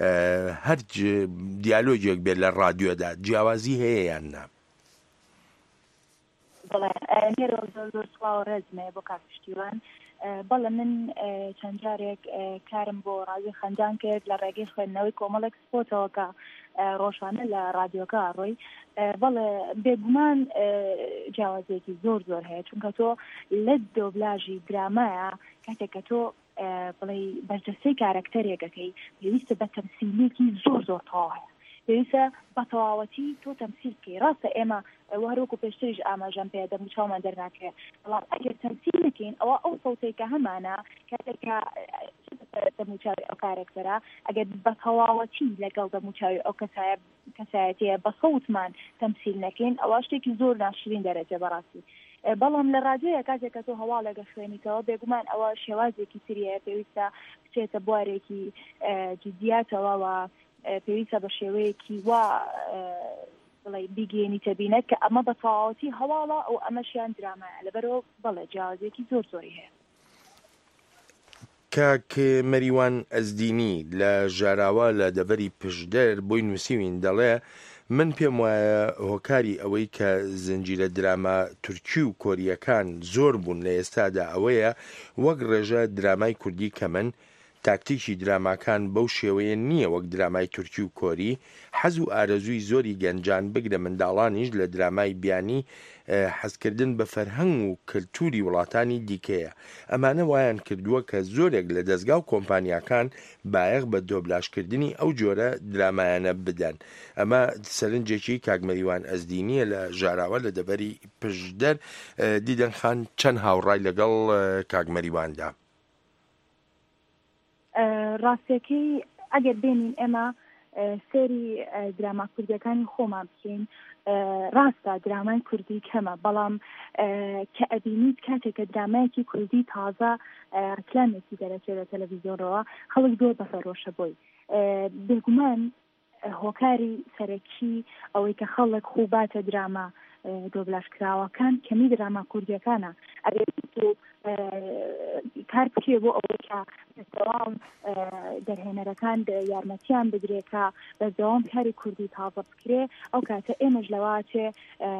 هەر دیالۆجێک بێت لە ڕادیۆدا جیاوازی هەیە یان نا؟ بەڵێ نێرە زۆر زۆر سڵاو ڕێزمێ بۆ کاک پشتیوان بەڵێ من چەند جارێک کارم بۆ ڕادیۆ خەندان کرد لە ڕێگەی خوێندنەوەی کۆمەڵێک سپۆتەوە کە ڕۆژانە لە ڕادیۆکە ڕۆی بەڵێ بێگومان جیاوازیەکی زۆر زۆر هەیە چونکە تۆ لە دۆبلاژی درامایە کاتێک کە تۆ بڵێ بەرجەستەی کارکتەرێکەکەی پێویستە بە تەمسیلێکی زۆر زۆر تەواوە پێویستە بە تەواوەتی تۆ تەمسیل بکەی. ڕاستە ئێمە وەروەکو پێشتریش ئاماژەم پێ دەم چاومان دەرناکرێت، بەڵام ئەگەر تەمسیل بکەین ئەوە ئەو سەوتێکە هەمانە کاتێککە دەموچاوی ئەو کارکتەرە ئەگەر بە تەواوەتی لەگەڵ دەموچاوی ئەو کەسایەتەیە بە سەوتمان تەمسیل نەکەین ئەوە شتێکی زۆر ناشرین دەرەجە بەڕاستی. بەڵام لە ڕادیۆیە کاتێککە تۆ هەواڵ لەگە خوێنیتەوە بێگومان ئەوە شێوازێکی تریە پێویستە بچێتە بوارێکی جدیاتەوە پێویستە بە شێوەیەکی وا بڵێ بیگەێنی تەبینێت کە ئەمە بە تەواوەتی هەواڵە ئەو ئەمەشیان درامایە لەبەرەوە بەڵێ جیاوازێکی زۆر زۆری هەیە. کاک مەریوان ئەزدینی لە ژاراوە لە دەڤەری پشدەر بۆی نووسیوین دەڵێ من پێم وایە هۆکاری ئەوەی کە زنجیرە دراما تورکی و کۆریەکان زۆر بوون لە ئێستادا ئەوەیە وەک ڕێژە درامای کوردی کە من تاکتیکی دراماکان بەو شێوەیە نییە وەک درامای تورکی و کۆری، حەز و ئارەزووی زۆری گەنجان بگرە منداڵانیش لە درامای بیانی حەزکردن بە فەرهەنگ و کللتوری وڵاتانی دیکەیە. ئەمانە وایان کردووە کە زۆرێک لە دەستگا و کۆمپانیاکان بایەق بە دۆبلاشکردنی ئەو جۆرە درامایانە بدەن. ئەمە سەرنجێکی کاک مەریوان ئەزدینیە لە ژاراوە لە دەڤەری پشدەر. دیدەن خان چەند هاوڕای لەگەڵ کاک مەریواندا؟ ڕاستیەکەی ئەگەر بێنین ئێمە سێری دراما کوردەکانی خۆمان بکەین، ڕاستە درامای کوردی کەمە، بەڵام کە ئەبینیت کاتێککە درامایەکی کوردی تازە ڕکلامێکی دەرەچێت لە تەلەڤیزیۆنەوە خەڵک زۆر بەفەرۆشە بووی. بێگومان هۆکاری سەرەکی ئەوەی کە خەڵک خوباتە دراما دۆبلاشکراوەکان کەمی دراما کوردیەکانە. ئەگەر کار بکرێ بۆ ئەوەی کە بەردەوام دەرهێنەرەکان یارمەتیان بدرێکە بەردەوام کاری کوردی تازە بکرێ، ئەو کاتە ئێمەش لەواتێ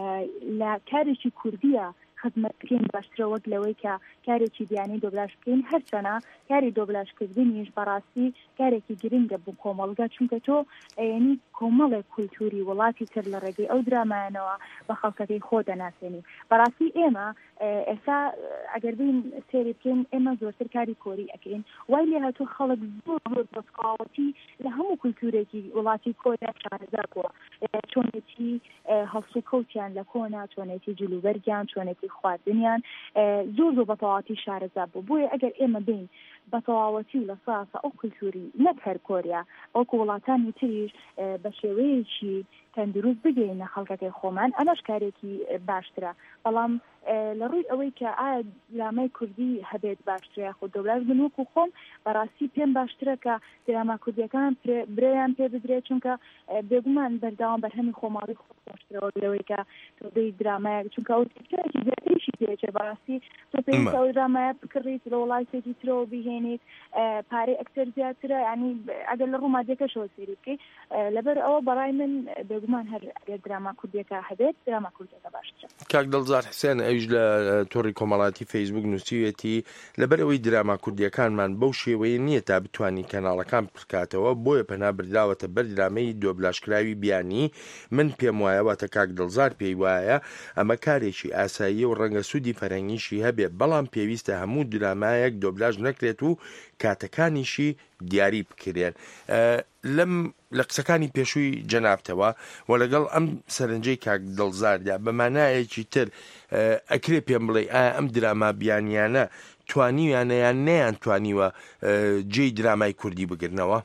لە کارێکی کوردیە خزمەت بکەین باشترە وەک لەوەی کە کارێکی بیانی دۆبلاژ بکەین. هەرچەنە کاری دۆبلاژکردنیش بەڕاستی کارێکی گرنگە بوو کۆمەڵگا، چونکە تۆ یعنی کۆمەڵێک کولتوری وڵاتی تر لە ڕێگەی ئەو درامایانەوە بە خەڵکەکەی خۆ دەناسێنی. بەڕاستی ئێمە ئێستا ئەگەر بین سێری بکەین ئێمە زۆرتر کاری کۆری ئەکەین، وای لێ هاتوو خەڵک زۆر زۆر بەسقاوەتی لە هەموو کولتورێکی وڵاتی کۆریا شارەزار بووە، چۆنێتی هەڵسو کەوتیان لە کۆنا، چۆنێتی جلوبەرگیان، چۆنێتی خواردنیان زۆر زۆر بەتەواوەتی شارەزار بوو. بۆیە ئەگەر ئێمە بین بە تەواوەتی و لە ساسە ئەو کولتوری نەک هەر کۆریا ئەوکو وڵاتانی تریش بە شێوەیەکی تەندروست بگەینە خەڵکەکەی خۆمان، ئەمەش کارێکی باشترە. بەڵام لە ڕووی ئەوەی کە ئایا درامای کوردی هەبێت باشترە خۆ دەوڵات بن وەکو خۆم بەڕاستی پێم باشترە کە دراما کوردیەکان برەیان پێ بدرێت، چونکە بێگومان بەرداوام بەرهەمی خۆماڵی خۆ باشترەوە لەوەی کە تۆبەی درامایە، چونکە ئەو تێکی زیاتریشی پێچێ بەڕاستی تۆ پێویستە ئەو درامایە بکڕیت لە وڵاتێکی ترەوە بهێنیت، پارەی ئەکتەر زیاترە، ینی ئەگەر لە ڕوومادیەکەشەوە سێری بکەیت. لەبەر ئەوە بەڕای من بێگومان هەر ئەگەر دراما کوردیەکە هەبێت دراما کوردیەکە باشترە. کاک دڵزار حسێن ئەویش لە تۆڕی کۆمەڵاتی فەیسبوک نووسیوێتی لەبەر ئەوەی دراما کوردیەکانمان بەو شێوەیە نییە تا بتوانین کەناڵەکان بکاتەوە، بۆیە پەنا برداوەتە بەر درامەی دۆبلاشکراوی بیانی. من پێم وایە واتە کاک دڵزار پێی وایە ئەمە کارێکی ئاسایی و ڕەنگە سوودی فەرهەنگیشی هەبێت، بەڵام پێویستە هەموو درامایەک دۆبلاژ نەکرێت و کاتەکانیشی دیاری بکرێن. لەم لە قسەکانی پێشووی جەنابتەوە و لەگەڵ ئەم سەرنجەی کاک دڵزاردا بەمانایەکی تر ئەکرێ پێم بڵێ ئایا ئەم دراما بیانیانە توانیویانەیان نەیان توانیوە جێی درامای کوردی بگرنەوە؟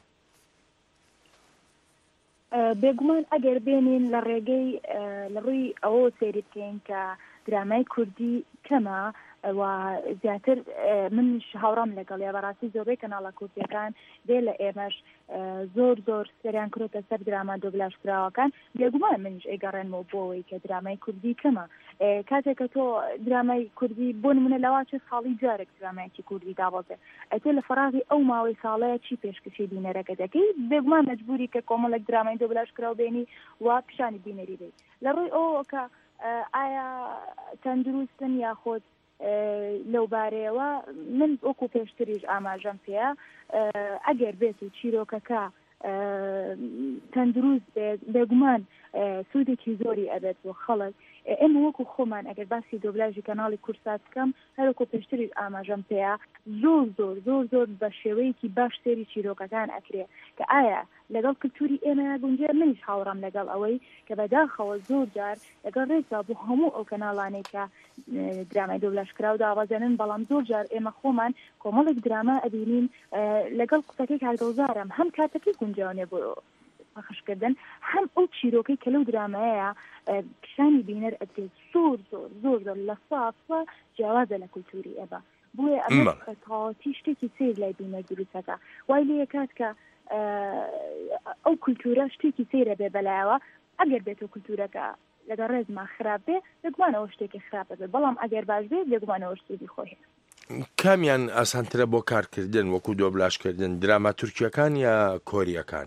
بێگومان ئەگەر بێنین لە ڕێگەی لە ڕووی ئەوە سێری بکەین کە درامای کوردی کەمە و زیاتر منش هاوڕام لەگەڵ یا بەڕاستی زۆربەی کەناڵە کوردیەکان دێ لە ئێمەش زۆر زۆر سەریان کرۆتە سەر دراما دۆبلاشکراوەکان. بێگومان منش ئەیگەڕێنەوە بۆەوەی کە درامای کوردی کەمە. کاتێککە تۆ درامای کوردی بۆ نمونە لەواچە ساڵی جارێک درامایکی کوردی دابەزێ، ئەتێ لە فەراغی ئەو ماوەی ساڵەیە چی پێشکەشی بینەرەکە دەکەی، بێگومان مەجبوری کە کۆمەڵێک درامای دۆبلاشکراو بێنی و پیشانی بینەری بێت. لە ڕووی ئەوە کە ئایا تەندروستن یاخۆت لەو بارەیەوە من وەکو پێشتریش ئاماژەم پێەیە ئەگەر بێت و چیرۆکەکە تەندروست بێت بێگومان سوودێکی زۆری ئەبێت بۆ خەڵک ئێمە وەکو خۆمان ئەگەر باسی دۆبلاژی کەناڵی کورسات بکەم هەروەکو پێشتری ئاماژەم پێەیە زۆر زۆر زۆر زۆر بە شێوەیەکی باش سێری چیرۆکەکان ئەکرێ کە ئایا لەگەڵ کللتوری ئێمە گونجێ منیش هاوڕام لەگەڵ ئەوەی کە بەداخەوە زۆر جار لەگەڵ ڕێزا بۆ هەموو ئەو کەناڵانەی کە درامای دۆبلاژکراو داوازێنن بەڵام زۆر جار ئێمە خۆمان کۆمەڵێک دراما ئەبینین لەگەڵ قسەکەی کارگەوزارم هەم کاتەکەی گونجاونێ بۆ پەخشکردن هەم ئەو چیرۆکەی کە لەو درامایە کشانی بینەر ئەدرێت زۆر زۆر زۆر زۆر لە سافە جیاوازە لە کولتوری ئێبە بۆیە ئەمە تەواوەتی شتێکی سیر لای بینەر دروستەکە وای لێ کات کە ئەو کولتورە شتێکی سیرە بێ بەلایەوە ئەگەر بێتەوە کولتورەکە لەگەڵ ڕێزما خراپ بێ لەگومانەوە شتێکی خراپە بێ بەڵام ئەگەر باش بێت لەگومانەوە شتێکی خۆی کامیان ئاسانترە بۆ کارکردن وەکو دۆبلاشکردن دراما تورکیەکان یا کۆریەکان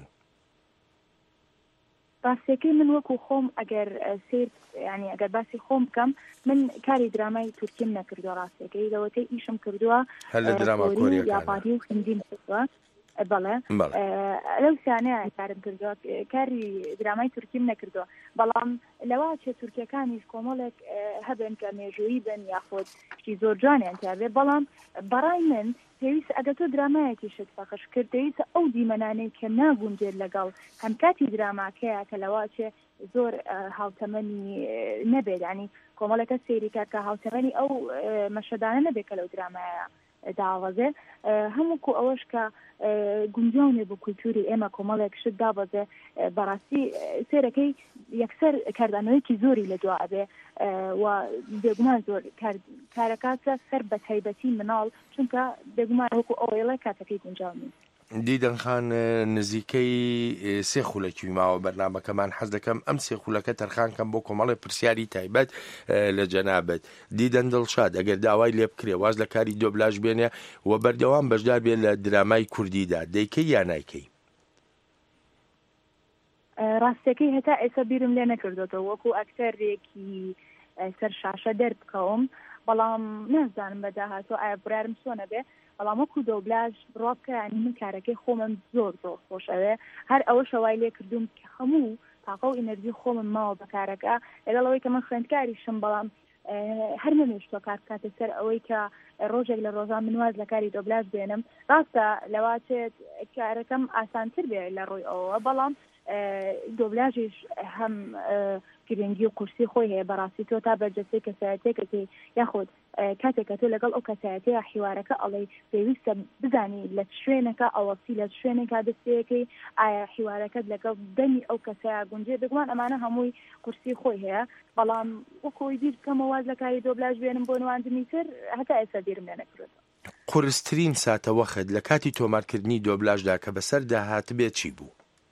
باسیەکەی من وەکو خۆم ئەگەر سیر ینی ئەگەر باسی خۆم بکەم من کاری درامای تورکیم نەکردووە ڕاستەکەی لەوەتەی ئیشم کردووە هەر لە دراما کۆریەکان یاپانی و هیندیم کردووە بەڵێ لەو سانەیە کارم کردووە کاری درامای تورکیم نەکردووە بەڵام لەوا چێ تورکیەکانیش کۆمەڵێک هەبن کە مێژویی بن یاخۆت شتی زۆر جوانیان تیاابێ بەڵام بەڕای من پێویست ئەگە تۆ درامایەکی شت پەخش کرد پێویستە ئەو دیمەنانەی کە ناگونجێت لەگەڵ هەم کاتی دراماکەیە کە لەوا چێ زۆر هاوتەمەنی نەبێت ینی کۆمەڵەکە سێریکە کە هاوتەمەنی ئەو مەشەدانە نەبێت کە لەو درامایە داوازێ هەمووکو ئەوەش کە گونجاونێ بۆ کولتوری ئێمە کۆمەڵێک شت دابەزێ بەڕاستی سێرەکەی یەکسەر کاردانەوەیکی زۆری لە دوا ئەبێ و بێگومان زۆر کارەکاتە سەر بە تایبەتی مناڵ چونکە بێگومان وەکو ئەوەیڵە کاتەکەی گونجاونی دیدەن خان نزیکەی سێ خولەکی ماوە بەرنامەکەمان حەز دەکەم ئەم سێ خولەکە تەرخانکەم بۆ کۆمەڵی پرسیاری تایبەت لە جەنابەت دیدەن دڵشاد ئەگەر داوای لێ بکرێ واز لە کاری دۆبلاژ بێنێ و بەردەوام بەشدار بێت لە درامای کوردیدا دەیکەی یا نایکەی ڕاستەکەی هەتا ئێستا بیرم لێ نەکردوێتەوە وەکو ئەکتەرێکی سەر شاشە دەربکەوم بەڵام نازانم بەداهاتۆ ئایا برارم چۆنە بێ بەڵام وەکو دۆبلاژ ڕۆبکە ینی من کارەکەی خۆمم زۆر زۆر خۆشەوێ هەر ئەوە شەوای لێ کردوم کە هەموو تاقە و ئینەرژی خۆمم ماوە بە کارەکە لەگەڵەوەی کە من خوێندکاریشم بەڵام هەر نەمێشتۆ کار کاتە سەر ئەوەی کە ڕۆژێک لە ڕۆژان منواز لە کاری دۆبلاژ بێنم ڕاستە لەواتێت کارەکەم ئاسانتر بێ لە ڕۆی ئەوە بەڵام دۆبلاژیش هەم گرنگی و قورسی خۆی هەیە بەڕاستی تۆ تا بەرجەستەی کەسایەتێکەکەی یاخۆت کاتێکە تۆ لەگەڵ ئەو کەسایەتەیە حیوارەکە ئەڵێ پێویستە بزانی لە شوێنەکە ئەوەسی لە شوێنێکا دەستەیەکەی ئایا حیوارەکەت لەگەڵ دەمی ئەو کەسایە گونجێ دەگوان ئەمانە هەمووی قورسی خۆی هەیە بەڵام وەکۆی بیر بکەمە واز لە کاری دۆبلاژ بێنم بۆ نواندنی تر هەتا ئێستا بیرم لێ نەکردووە قورسترین ساتە وەخت لە کاتی تۆمارکردنی دۆبلاژدا کە بەسەر داهات بێت چی بوو؟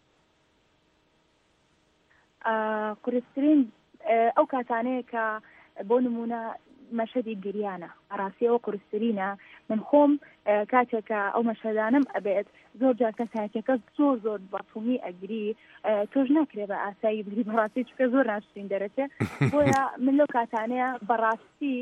قورسترین ئەو کاتانەیە کە بۆ نمونە مەشەدی گریانە ڕاستی ئەوە قورسترینە من خۆم کاتێکە ئەو مەشەدانم ئەبێت زۆر جار کەسایەتەکە زۆر زۆر بەفومی ئەگری تۆش ناکرێ بە ئاسایی بگری بەڕاستی چکە زۆر ناشرین دەرەچێ بۆیە من لەو کاتانەیە بەڕاستی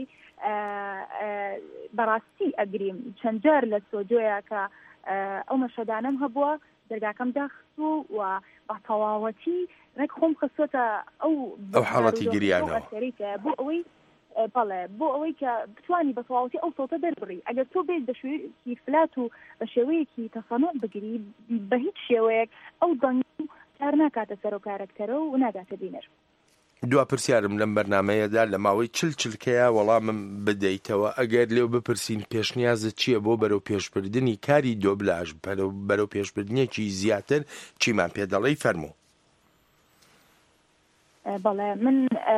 بەڕاستی ئەگریم چەند جار لە سۆجۆیە کە ئەو مەشەدانم هەبووە دەرگاکەم داخستوو و بە تەواوەتی ڕێک خۆم خستۆتە ئەو ئەو حاڵەتی گریانەوە بۆ ئەوەی بەڵێ بۆ ئەوەی کە بتوانی بە تەواوەتی ئەو سۆتە دەربڕی ئەگەر تۆ بێت بە شێوەیەکی فلات و بە شێوەیەکی تەسەنۆ بگری بە هیچ شێوەیەک ئەو دەنگ کار ناکاتە سەر و کارکتەرە و ناگاتە بینەر دوا پرسیارم لەم بەرنمەیەدا لە ماوەی چل چلکەیە وەڵامم بدەیتەوە ئەگەر لێو بپرسین پێشنیازت چییە بۆ بەرەو پێشبردننی کاری دۆبلاژ بەرەو پێشبردنێکی زیاتر چیمان پێ دەڵێی فەرموو بەڵێ من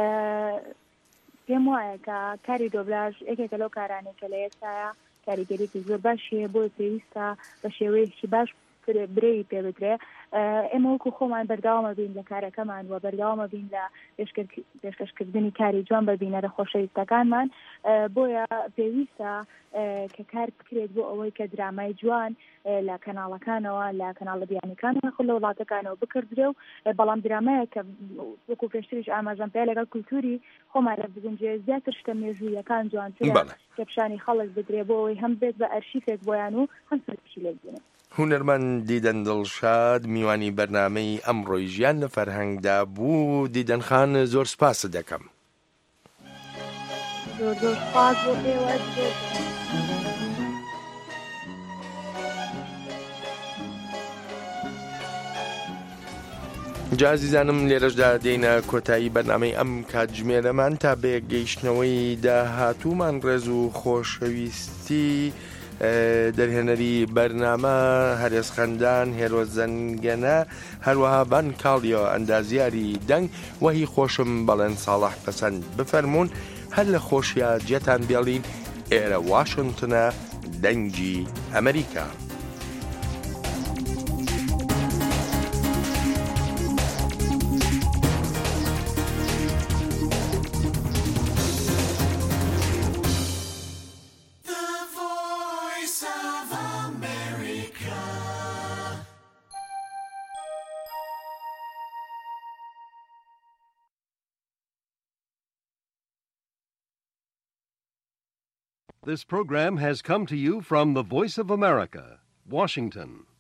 پێم وایە کە کاری دۆبلاژ یەکێکە لەو کارانێک کە لە ئێستاە کاریگەریکی زۆر باشیە بۆ پێویستە بە شێوەیەکی باش برەی پێ بدرێ ئێمە وەکو خۆمان بەرداوامە بین لە کارەکەمان و بەرداوامە بین لە پێشکەشکردنی کاری جوان بەبینەرە خۆشەویستەکانمان بۆیە پێویستە کە کار بکرێت بۆ ئەوەی کە درامای جوان لە کەناڵەکانەوە لە کەناڵە بیانەکانەوە خۆ لە وڵاتەکانەوە بکردرێ و بەڵام درامایە کە وەکو پێشتریش ئاماژەم پێ لەگەڵ کولتوری خۆمانە بگونجێ زیاتر شتە مێژوویەکان جوانترە کە پیشانی خەڵک بدرێ بۆ ئەوەی هەم بێت بە ئەرشیفێک بۆیان و هەم سەرپشی لێ بێنێت هونەرمەند دیدەن دڵشاد میوانی بەرنامەی ئەمڕۆی ژیان لە فەرهەنگدا بوو. دیدەن خان زۆر سپاس دەکەم. زۆر زۆر سپاس بۆ ئێوە. جازیزانم لێرەشدا دێنە کۆتایی بەرنامەی ئەم کاتژمێرەمان تا بێگەیشتنەوەی داهاتوومان ڕێز و خۆشەویستی دەرهێنەری بەرنامە هەرێز خەندان هێرۆ زەنگەنە هەروەها بان کاڵیۆ ئەندازیاری دەنگ وەهی خۆشم بەڵێن ساڵح پەسەند بفەرمونون هەر لە خۆشیە جێتان بێڵین ئێرە واشنگتنە دەنگی ئەمریکا. This program has come to you from the Voice of America, Washington.